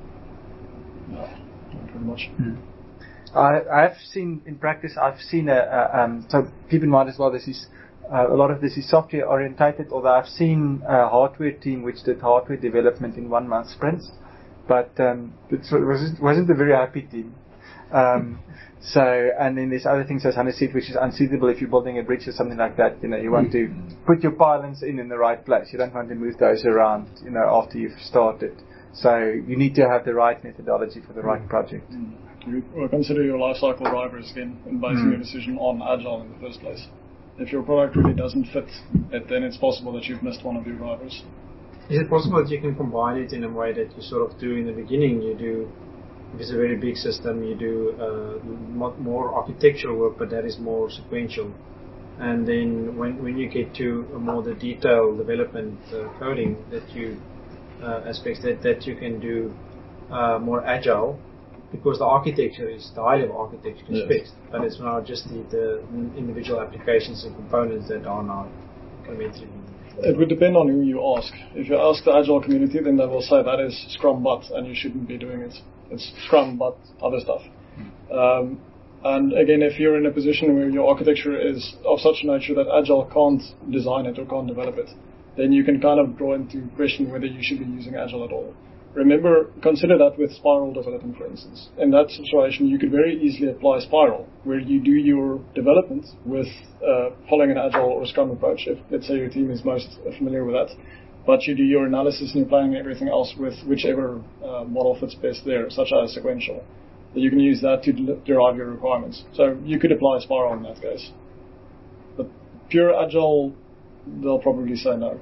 Yeah, pretty much. Mm. I, I've seen in practice. I've seen a, a um, so keep in mind as well. This is uh, a lot of this is software orientated. Although I've seen a hardware team which did hardware development in one month sprints, but um, it wasn't, wasn't a very happy team. Um, so and then there's other things as Hannes said, which is unsuitable if you're building a bridge or something like that. You know, you want to put your pylons in in the right place. You don't want to move those around. You know, after you've started. So you need to have the right methodology for the right project. Mm. You well, consider your life cycle drivers again in basing Mm. your decision on Agile in the first place. If your product really doesn't fit it, then it's possible that you've missed one of your drivers. Is it possible that you can combine it in a way that you sort of do in the beginning? You do, if it's a very big system, you do uh, more architectural work, but that is more sequential. And then when when you get to a more the detailed development uh, coding that you uh, aspects that, that you can do uh, more agile, because the architecture is the high level architecture is Yes. fixed, but it's now just the, the individual applications and components that are now incrementally. It would depend on who you ask. If you ask the Agile community, then they will say that is Scrum but, and you shouldn't be doing it. It's Scrum but other stuff. Um, and again, if you're in a position where your architecture is of such a nature that Agile can't design it or can't develop it, then you can kind of draw into question whether you should be using Agile at all. remember, consider that with spiral development, for instance. In that situation, you could very easily apply spiral, where you do your development with uh, following an agile or Scrum approach. If, let's say, your team is most familiar with that, but you do your analysis and your planning and everything else with whichever uh, model fits best there, such as sequential. You can use that to de- derive your requirements. So you could apply spiral in that case. But pure agile, they'll probably say no.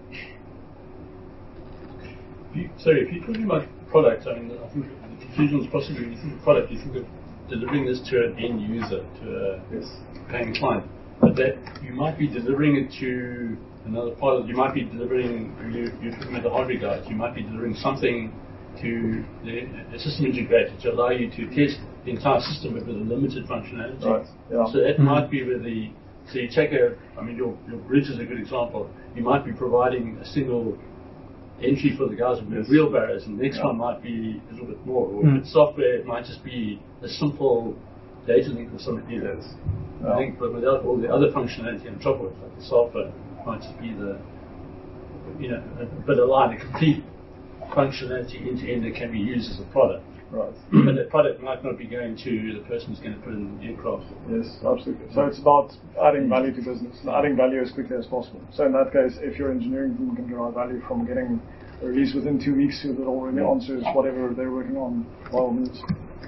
If you, sorry, if you're talking about product, I mean, I think the confusion is possibly when you think of product, you think of delivering this to an end user, to a Yes. paying client. But that you might be delivering it to another part of, you might be delivering, you, you're talking about the hardware guys, you might be delivering something to the, the system integrator to allow you to test the entire system with a limited functionality. Right. Yeah. So that mm-hmm. might be where the, so you take a, I mean, your, your bridge is a good example. You might be providing a single entry for the guys with yes. wheelbarrows, and the next yeah. one might be a little bit more. Or mm. if it's software, it might just be a simple data link or something. You know. yeah. I think, but without all the other functionality on top of it, like the software, it might just be the, you know, a bit of line, a complete functionality end to end that can be used as a product. Right. But that product might not be going to the person who's going to put it in the aircraft. Yes, absolutely. So it's about adding value to business, and adding value as quickly as possible. So in that case, if your engineering team can derive value from getting a release within two weeks so that already answers whatever they're working on, by all means.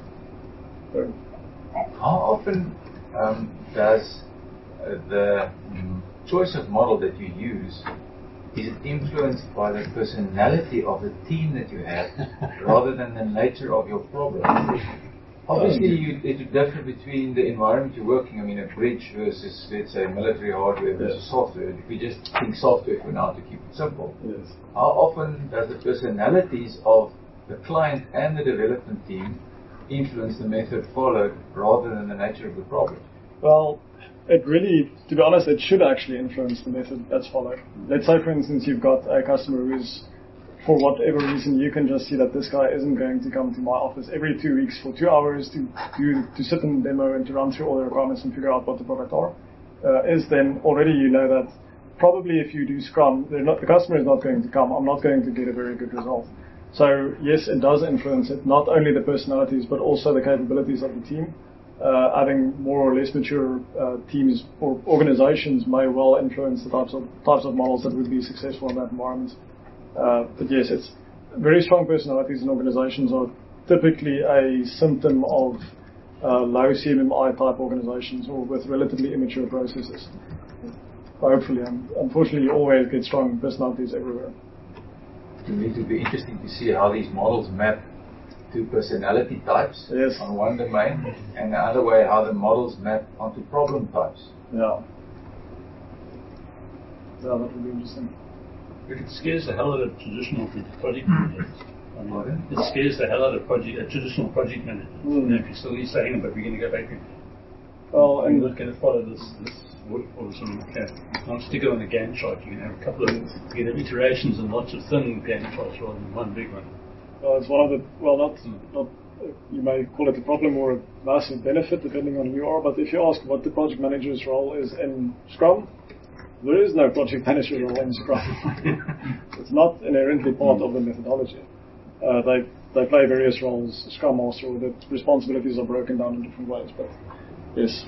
So. How often um, does uh, the um, choice of model that you use, is it influenced by the personality of the team that you have rather than the nature of your problem? Obviously, you, it would differ between the environment you're working. I mean, a bridge versus, let's say, military hardware versus yes. software. If we just think software for now to keep it simple. Yes. How often does the personalities of the client and the development team influence the method followed rather than the nature of the problem? Well, it really, to be honest, it should actually influence the method that's followed. Let's say, for instance, you've got a customer who's, for whatever reason, you can just see that this guy isn't going to come to my office every two weeks for two hours to to, to sit in demo and to run through all the requirements and figure out what the product are. Uh, is then already you know that probably if you do Scrum, they're not, the customer is not going to come. I'm not going to get a very good result. So yes, it does influence it, not only the personalities but also the capabilities of the team. Uh, adding more or less mature uh, teams or organizations may well influence the types of types of models that would be successful in that environment. Uh, but yes, it's very strong personalities in organizations are typically a symptom of uh, low C M M I type organizations or with relatively immature processes. Hopefully, and unfortunately, you always get strong personalities everywhere. To me, it would be interesting to see how these models map to personality types yes. on one domain, and the other way how the models map onto problem types. Yeah. Yeah, that would be interesting. It scares the hell out of traditional project managers. I mean, it scares the hell out of project, uh, traditional project managers. Mm. You know, if you still need saying, but we're going to go back. Well, and we're not going to follow this this waterfall or something like that. You can't stick it on a Gantt chart. You can have a couple of you can have iterations and lots of thin Gantt charts rather than one big one. Well, it's one of the, well, not, not uh, you may call it a problem or a massive benefit depending on who you are, but if you ask what the project manager's role is in Scrum, there is no project manager role in Scrum. It's not inherently part of the methodology. Uh, they they play various roles, Scrum Master, or the responsibilities are broken down in different ways, but yes.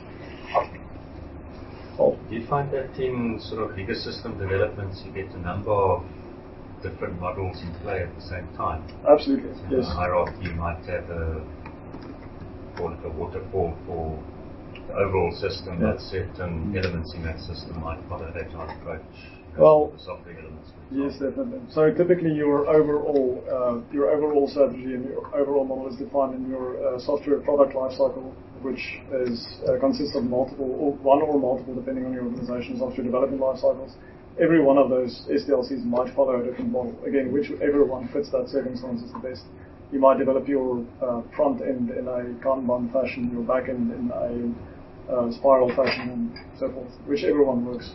Oh. Do you find that in sort of bigger system developments you get a number of different models in play at the same time? Absolutely, so yes. In a hierarchy you might have a, call it a waterfall for the overall system, yeah. That certain elements in that system might follow that approach. Well, the software elements. Yes, definitely. So typically your overall uh, your overall strategy and your overall model is defined in your uh, software product lifecycle, which is uh, consists of multiple, or one or multiple, depending on your organization's software development life cycles. Every one of those S D L Cs might follow a different model. Again, whichever one fits that circumstance is the best. You might develop your uh, front end in a Kanban fashion, your back end in a uh, spiral fashion, and so forth. Whichever one works.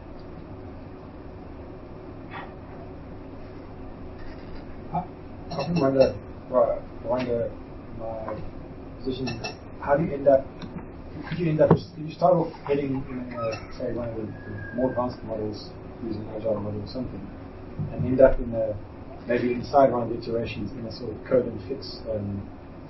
I often wonder, well, wonder my position. How do you end up? Could you end up? Could you start off heading in, uh, say, one of the, the more advanced models using agile model or something, and end up in a maybe inside one of the iterations in a sort of code and fix um,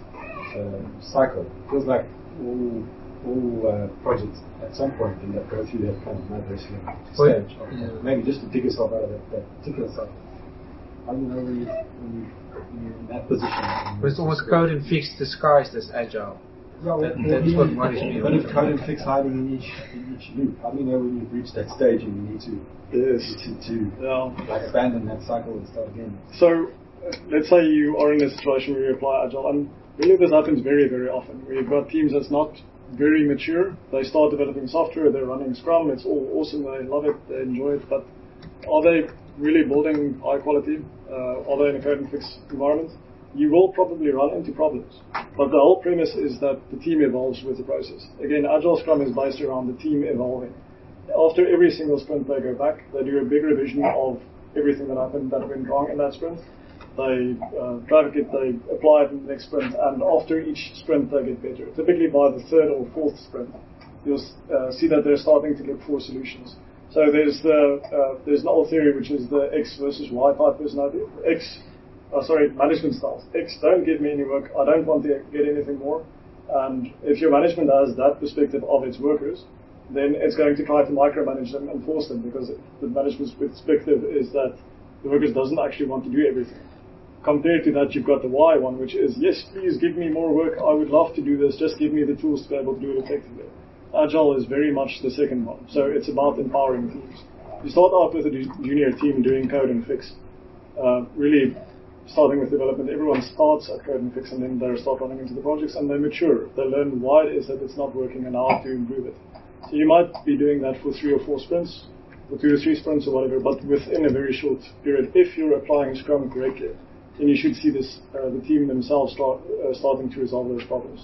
uh, cycle. It feels like all all uh, projects at some point end up go through that kind of migration stage. Of, yeah. Maybe just to dig yourself out of that, that particular cycle. How do you know when, you, when, you, when you're in that position? But it's almost code and fix disguised as agile. Yeah, well, that, that's what worries me. But if code and fix hiding in each in each loop, how do you know when you've reached that stage and you need to yes. to, to yeah. like abandon that cycle and start again? So, uh, let's say you are in a situation where you apply agile, and really this happens very very often. Where you've got teams that's not very mature. They start developing software. They're running Scrum. It's all awesome. They love it. They enjoy it. But are they really building high quality? Uh, are they in a code and fix environment? You will probably run into problems. But the whole premise is that the team evolves with the process. Again, Agile Scrum is based around the team evolving. After every single sprint, they go back. They do a big revision of everything that happened that went wrong in that sprint. They uh, traffic it, they apply it in the next sprint, and after each sprint, they get better. Typically by the third or fourth sprint, you'll uh, see that they're starting to look for solutions. So there's the uh, there's an old theory which is the X versus Y type personality. X Oh, sorry, management styles. X, don't give me any work. I don't want to get anything more. And if your management has that perspective of its workers, then it's going to try to micromanage them and force them, because the management's perspective is that the workers doesn't actually want to do everything. Compared to that, you've got the Y one, which is, yes, please give me more work. I would love to do this. Just give me the tools to be able to do it effectively. Agile is very much the second one. So it's about empowering teams. You start out with a junior team doing code and fix. Uh, really, starting with development, everyone starts at code and fix, and then they start running into the projects, and they mature. They learn why it is that it's not working and how to improve it. So you might be doing that for three or four sprints, or two or three sprints or whatever, but within a very short period. If you're applying Scrum correctly, then you should see this uh, the team themselves start uh, starting to resolve those problems.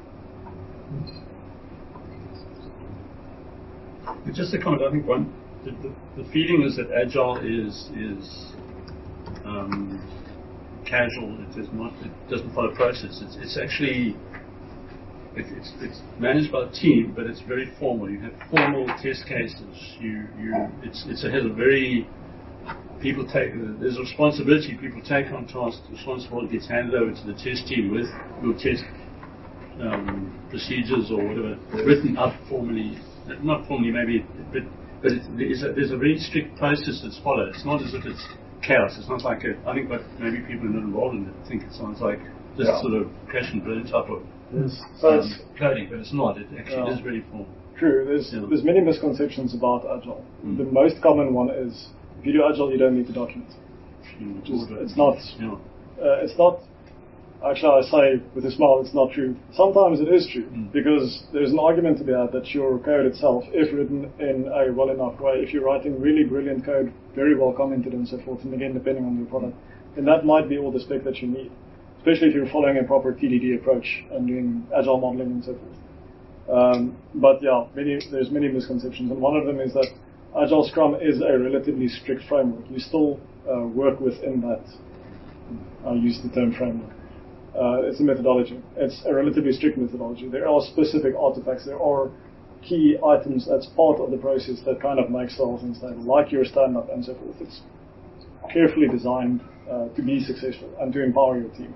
Just a comment. I think one the, the, the feeling is that agile is is um, casual. It is not. It doesn't follow process. It's it's actually it, it's it's managed by the team, but it's very formal. You have formal test cases. You you it's it's it has a very people take there's a responsibility people take on task. Responsibility gets handed over to the test team with your test um, procedures or whatever written up formally. Not formally, maybe, but but it's, there's, a, there's a very strict process that's followed. It's not as if it's chaos. It's not like a, I think what maybe people who are not involved in it think it sounds like just yeah. sort of crash and burn type of yes. so um, coding, but it's not. It actually yeah. is very formal. True. There's yeah. there's many misconceptions about Agile. Mm. The most common one is if you do Agile, you don't need to document. Mm. Just, it's not. Yeah. Uh, it's not. Actually, I say with a smile, it's not true. Sometimes it is true, mm. because there's an argument to be had that your code itself, if written in a well enough way, if you're writing really brilliant code, very well commented and so forth, and again, depending on your product, then that might be all the spec that you need, especially if you're following a proper T D D approach and doing agile modeling and so forth. Um, but yeah, many, there's many misconceptions, and one of them is that Agile Scrum is a relatively strict framework. You still uh, work within that, I'll use the term framework. Uh, it's a methodology. It's a relatively strict methodology. There are specific artifacts. There are key items that's part of the process that kind of makes the whole thing stable, like your stand-up and so forth. It's carefully designed uh, to be successful and to empower your team.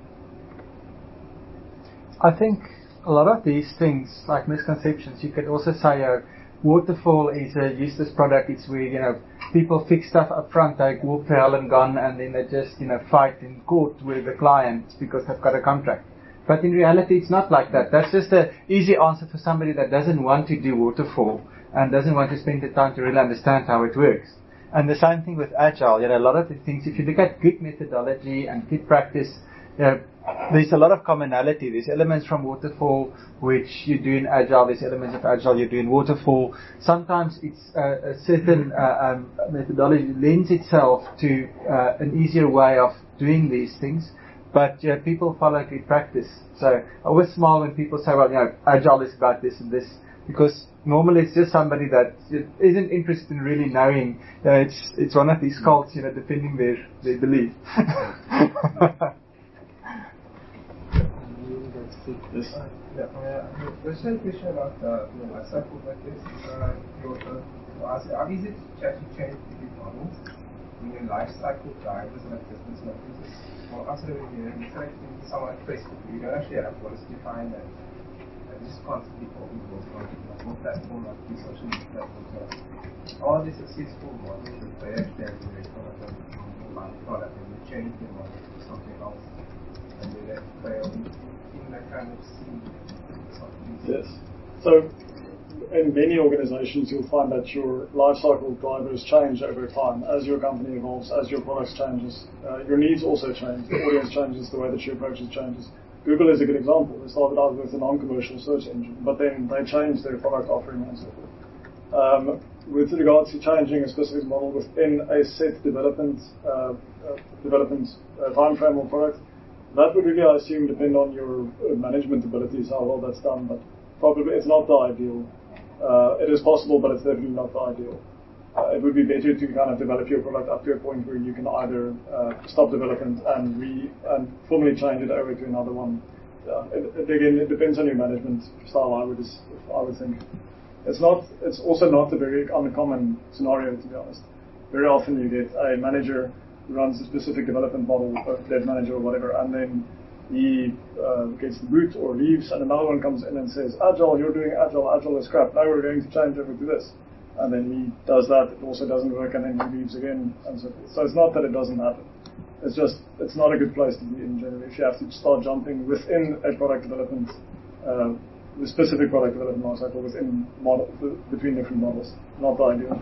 I think a lot of these things, like misconceptions, you could also say uh, waterfall is a useless product. It's where, you know, people fix stuff up front, like walk to hell and gone, and then they just, you know, fight in court with the client because they've got a contract. But in reality, it's not like that. That's just an easy answer for somebody that doesn't want to do waterfall and doesn't want to spend the time to really understand how it works. And the same thing with Agile. You know, a lot of the things, if you look at good methodology and good practice, you know, there's a lot of commonality. There's elements from waterfall which you do in Agile. There's elements of Agile you do in waterfall. Sometimes it's uh, a certain uh, um, methodology lends itself to uh, an easier way of doing these things. But uh, people follow good practice. So I always smile when people say, well, you know, Agile is about this and this, because normally it's just somebody that isn't interested in really knowing. Uh, it's it's one of these cults, you know, defending their, their belief. Yes. Uh, yeah, uh, there's a question about uh, you know, myself, like this. Uh, your, uh, ask, how easy to actually change the models? when your life cycle drivers like business notices, or also when you're selecting someone at Facebook, you don't actually have what is defined as uh, just constantly talking about like what platform, like the social media platforms are. All these successful models that they actually have to make one of them one product and you change the model to something else, and they have failed in that kind of scene. Yes. So in many organizations, you'll find that your lifecycle drivers change over time as your company evolves, as your products changes. Uh, your needs also change. The audience changes. The way that you approach it changes. Google is a good example. They started out with a non-commercial search engine, but then they changed their product offering and so forth. Um, with regards to changing a specific model within a set development uh, uh, development uh, time frame or product, that would really, I assume, depend on your uh, management abilities, how well that's done, but probably it's not the ideal. Uh, it is possible, but it's definitely not the ideal. Uh, it would be better to kind of develop your product up to a point where you can either uh, stop development and re and formally change it over to another one. Uh, it, it, again, it depends on your management style. I would I would think. It's not. It's also not a very uncommon scenario, to be honest. Very often you get a manager who runs a specific development model, a dev manager or whatever, and then he uh, gets the boot or leaves, and another one comes in and says, Agile, you're doing Agile, Agile is crap, now we're going to change over to this. And then he does that, it also doesn't work, and then he leaves again, and so forth. So it's not that it doesn't happen. It's just, it's not a good place to be in general. If you have to start jumping within a product development, uh, the specific product development lifecycle within model, between different models. Not the ideal.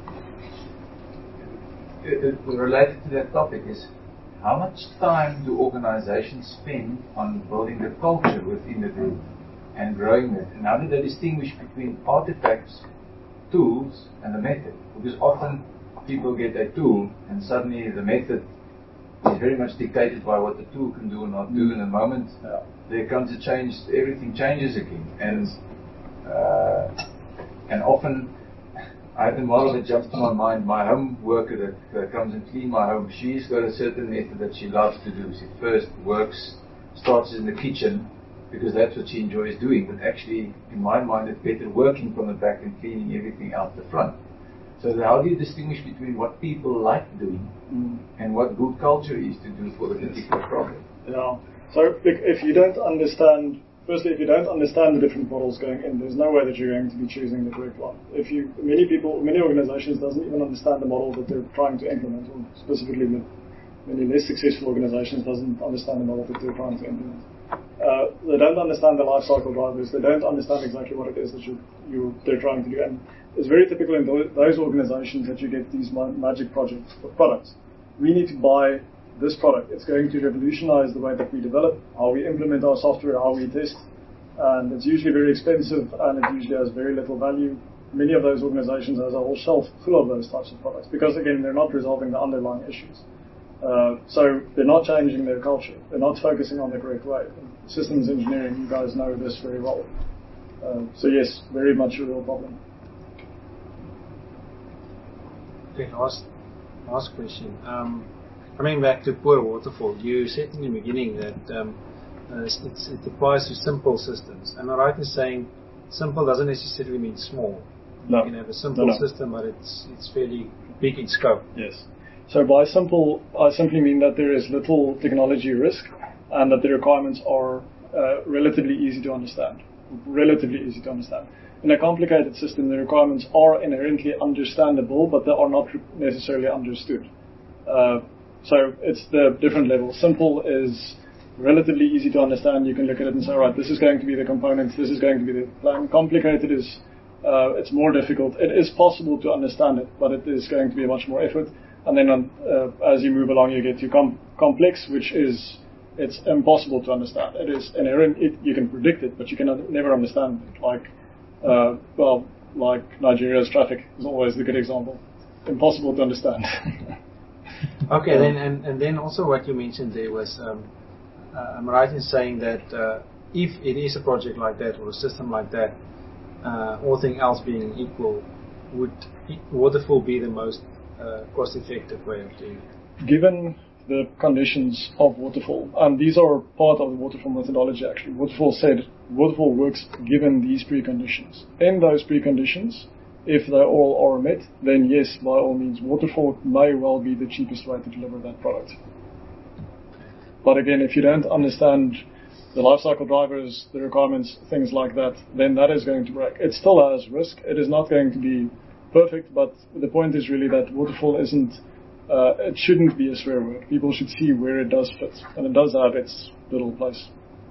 It, it, related to that topic is, how much time do organizations spend on building the culture within the group and growing it? And how do they distinguish between artifacts, tools, and the method? Because often people get a tool and suddenly the method is very much dictated by what the tool can do or not do. In the moment yeah. there comes a change, everything changes again. And uh, and often I have the model that jumps to my mind. My home worker that, that comes and cleans my home, she's got a certain method that she loves to do. She first works, starts in the kitchen, because that's what she enjoys doing. But actually, in my mind, it's better working from the back and cleaning everything out the front. So how do you distinguish between what people like doing mm. and what good culture is to do for the particular problem? Yeah. So if you don't understand, firstly, if you don't understand the different models going in, there's no way that you're going to be choosing the correct one. If you, many people, many organizations doesn't even understand the model that they're trying to implement, or specifically the many less successful organizations doesn't understand the model that they're trying to implement. Uh, they don't understand the life cycle drivers. They don't understand exactly what it is that you, you they're trying to do. And it's very typical in those organizations that you get these magic projects or products. We need to buy this product. It's going to revolutionize the way that we develop, how we implement our software, how we test. And it's usually very expensive, and it usually has very little value. Many of those organizations has a whole shelf full of those types of products because, again, they're not resolving the underlying issues. Uh, so they're not changing their culture. They're not focusing on the correct way. Systems engineering, you guys know this very well. Uh, so yes, very much a real problem. Okay, last, last question. Um, coming back to Poor Waterfall, you said in the beginning that um, uh, it's, it applies to simple systems. Am I right in saying simple doesn't necessarily mean small? No. You can have a simple no, no. system, but it's it's fairly big in scope. Yes. So by simple, I simply mean that there is little technology risk and that the requirements are uh, relatively easy to understand. Relatively easy to understand. In a complicated system, the requirements are inherently understandable, but they are not necessarily understood. Uh, so it's the different levels. Simple is relatively easy to understand. You can look at it and say, all right, this is going to be the components, this is going to be the plan. Complicated is, uh, it's more difficult. It is possible to understand it, but it is going to be much more effort. And then um, uh, as you move along, you get to com- complex, which is, it's impossible to understand. It is inherent, it, you can predict it, but you can never understand it. Like, uh, well, like Nigeria's traffic is always the good example. Impossible to understand. Okay, then, and, and then also what you mentioned there was, um, uh, I'm right in saying that uh, if it is a project like that or a system like that, uh, all things else being equal, would Waterfall be the most Uh, cost-effective way of doing it? Given the conditions of Waterfall, and these are part of the Waterfall methodology actually, Waterfall said Waterfall works given these preconditions. In those preconditions, if they all are met, then yes, by all means, waterfall may well be the cheapest way to deliver that product. But again, if you don't understand the lifecycle drivers, the requirements, things like that, then that is going to break. It still has risk. It is not going to be perfect, but the point is really that waterfall isn't, uh, it shouldn't be a swear word. People should see where it does fit, and it does have its little place.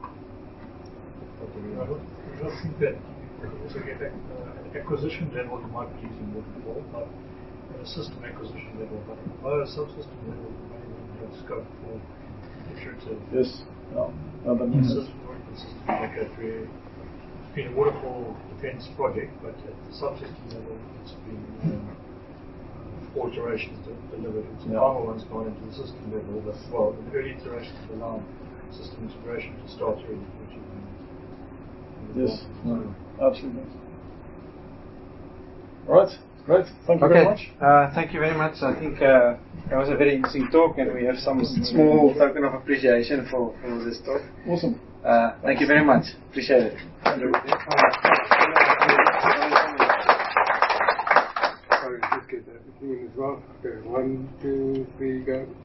I think that you also get at uh, acquisition level, you might be using waterfall, but at a system acquisition level, but at a subsystem level, you may even have scope for iterative. Yes. No, no, that makes sense. System, system like that, where it's been a waterfall defense project, but at the subsystem level, it's been um, four iterations de- delivered. And some Yeah. final ones gone into the system level, but well, the early iterations allow system integration to start really. Which you can, Yes, no, absolutely. All right, great. Thank you Okay, very much. uh, thank you very much. I think uh, that was a very interesting talk, and we have some small token of appreciation for, for this talk. Awesome. Uh, thank you very much. Appreciate it. Thank you. Sorry, just get that in as well. Okay, one, two, three, go.